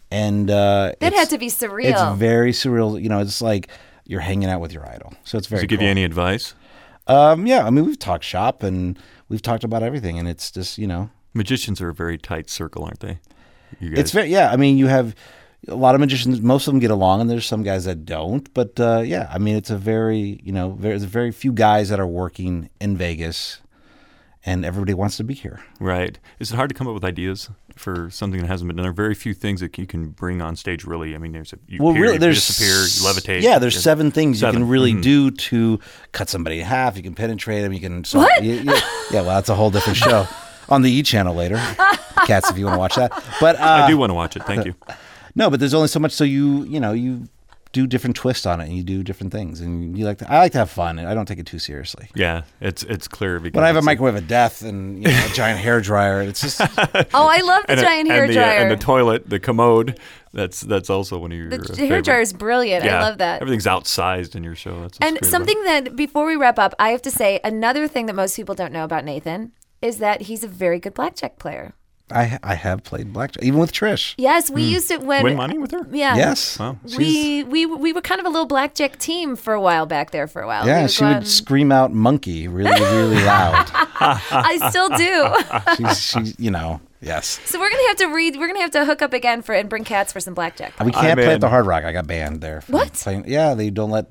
that had to be surreal. It's very surreal. It's like you're hanging out with your idol. So it's very. Does he give you any advice? Yeah. We've talked shop, and we've talked about everything, and it's just Magicians are a very tight circle, aren't they? You guys? It's very, you have a lot of magicians. Most of them get along, and there's some guys that don't. But it's a very, there's very few guys that are working in Vegas, and everybody wants to be here. Right. Is it hard to come up with ideas for something that hasn't been done? There are very few things that you can bring on stage. Really, there's you disappear, you levitate. Yeah, there's 7 things you can really do to cut somebody in half. You can penetrate them. You can. What? Yeah. Well, that's a whole different show. On the E! Channel later. Cats, if you want to watch that. But I do want to watch it. Thank you. No, but there's only so much. So you do different twists on it, and you do different things, and I like to have fun, and I don't take it too seriously. Yeah, it's clear. But I have a microwave of death and a giant hair dryer. It's just. Oh, I love the giant hair dryer and the toilet, the commode. That's also one of your. The hair dryer is brilliant. Yeah, I love that. Everything's outsized in your show. That's and something that before we wrap up, I have to say another thing that most people don't know about Nathan is that he's a very good blackjack player. I have played blackjack, even with Trish. Yes, we used to win money with her. Yeah. Yes. Wow. We were kind of a little blackjack team for a while back there for a while. Yeah, she would scream out "monkey" really, really loud. I still do. she's yes. So we're gonna have to hook up again and bring Cats for some blackjack. We can't play at the Hard Rock. I got banned there. What? Playing, they don't let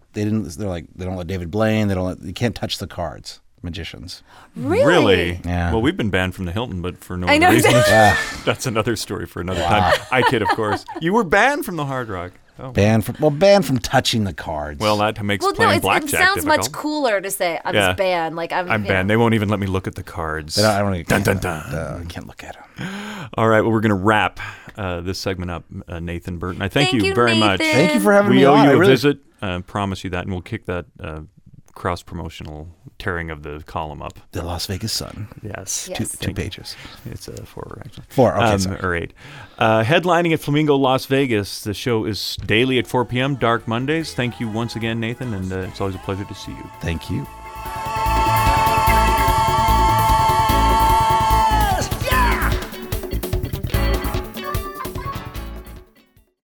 David Blaine. You can't touch the cards. Magicians. Really? Yeah. Well, we've been banned from the Hilton, but for no I know, reason. exactly. That's another story for another time. I kid, of course. You were banned from the Hard Rock. Oh. Banned from touching the cards. Well, that makes playing blackjack it sounds difficult. much cooler to say I was banned. Like I'm banned. They won't even let me look at the cards. I don't even. I can't look at them. All right. Well, we're going to wrap this segment up, Nathan Burton. I thank you very Nathan. much. Thank you for having me We owe on. you a visit. Promise you that, and we'll kick that cross-promotional tearing of the column up. The Las Vegas Sun. Yes. 2 pages. It's 4, actually. 4, okay. Or 8. Headlining at Flamingo, Las Vegas. The show is daily at 4 p.m., Dark Mondays. Thank you once again, Nathan, and it's always a pleasure to see you. Thank you.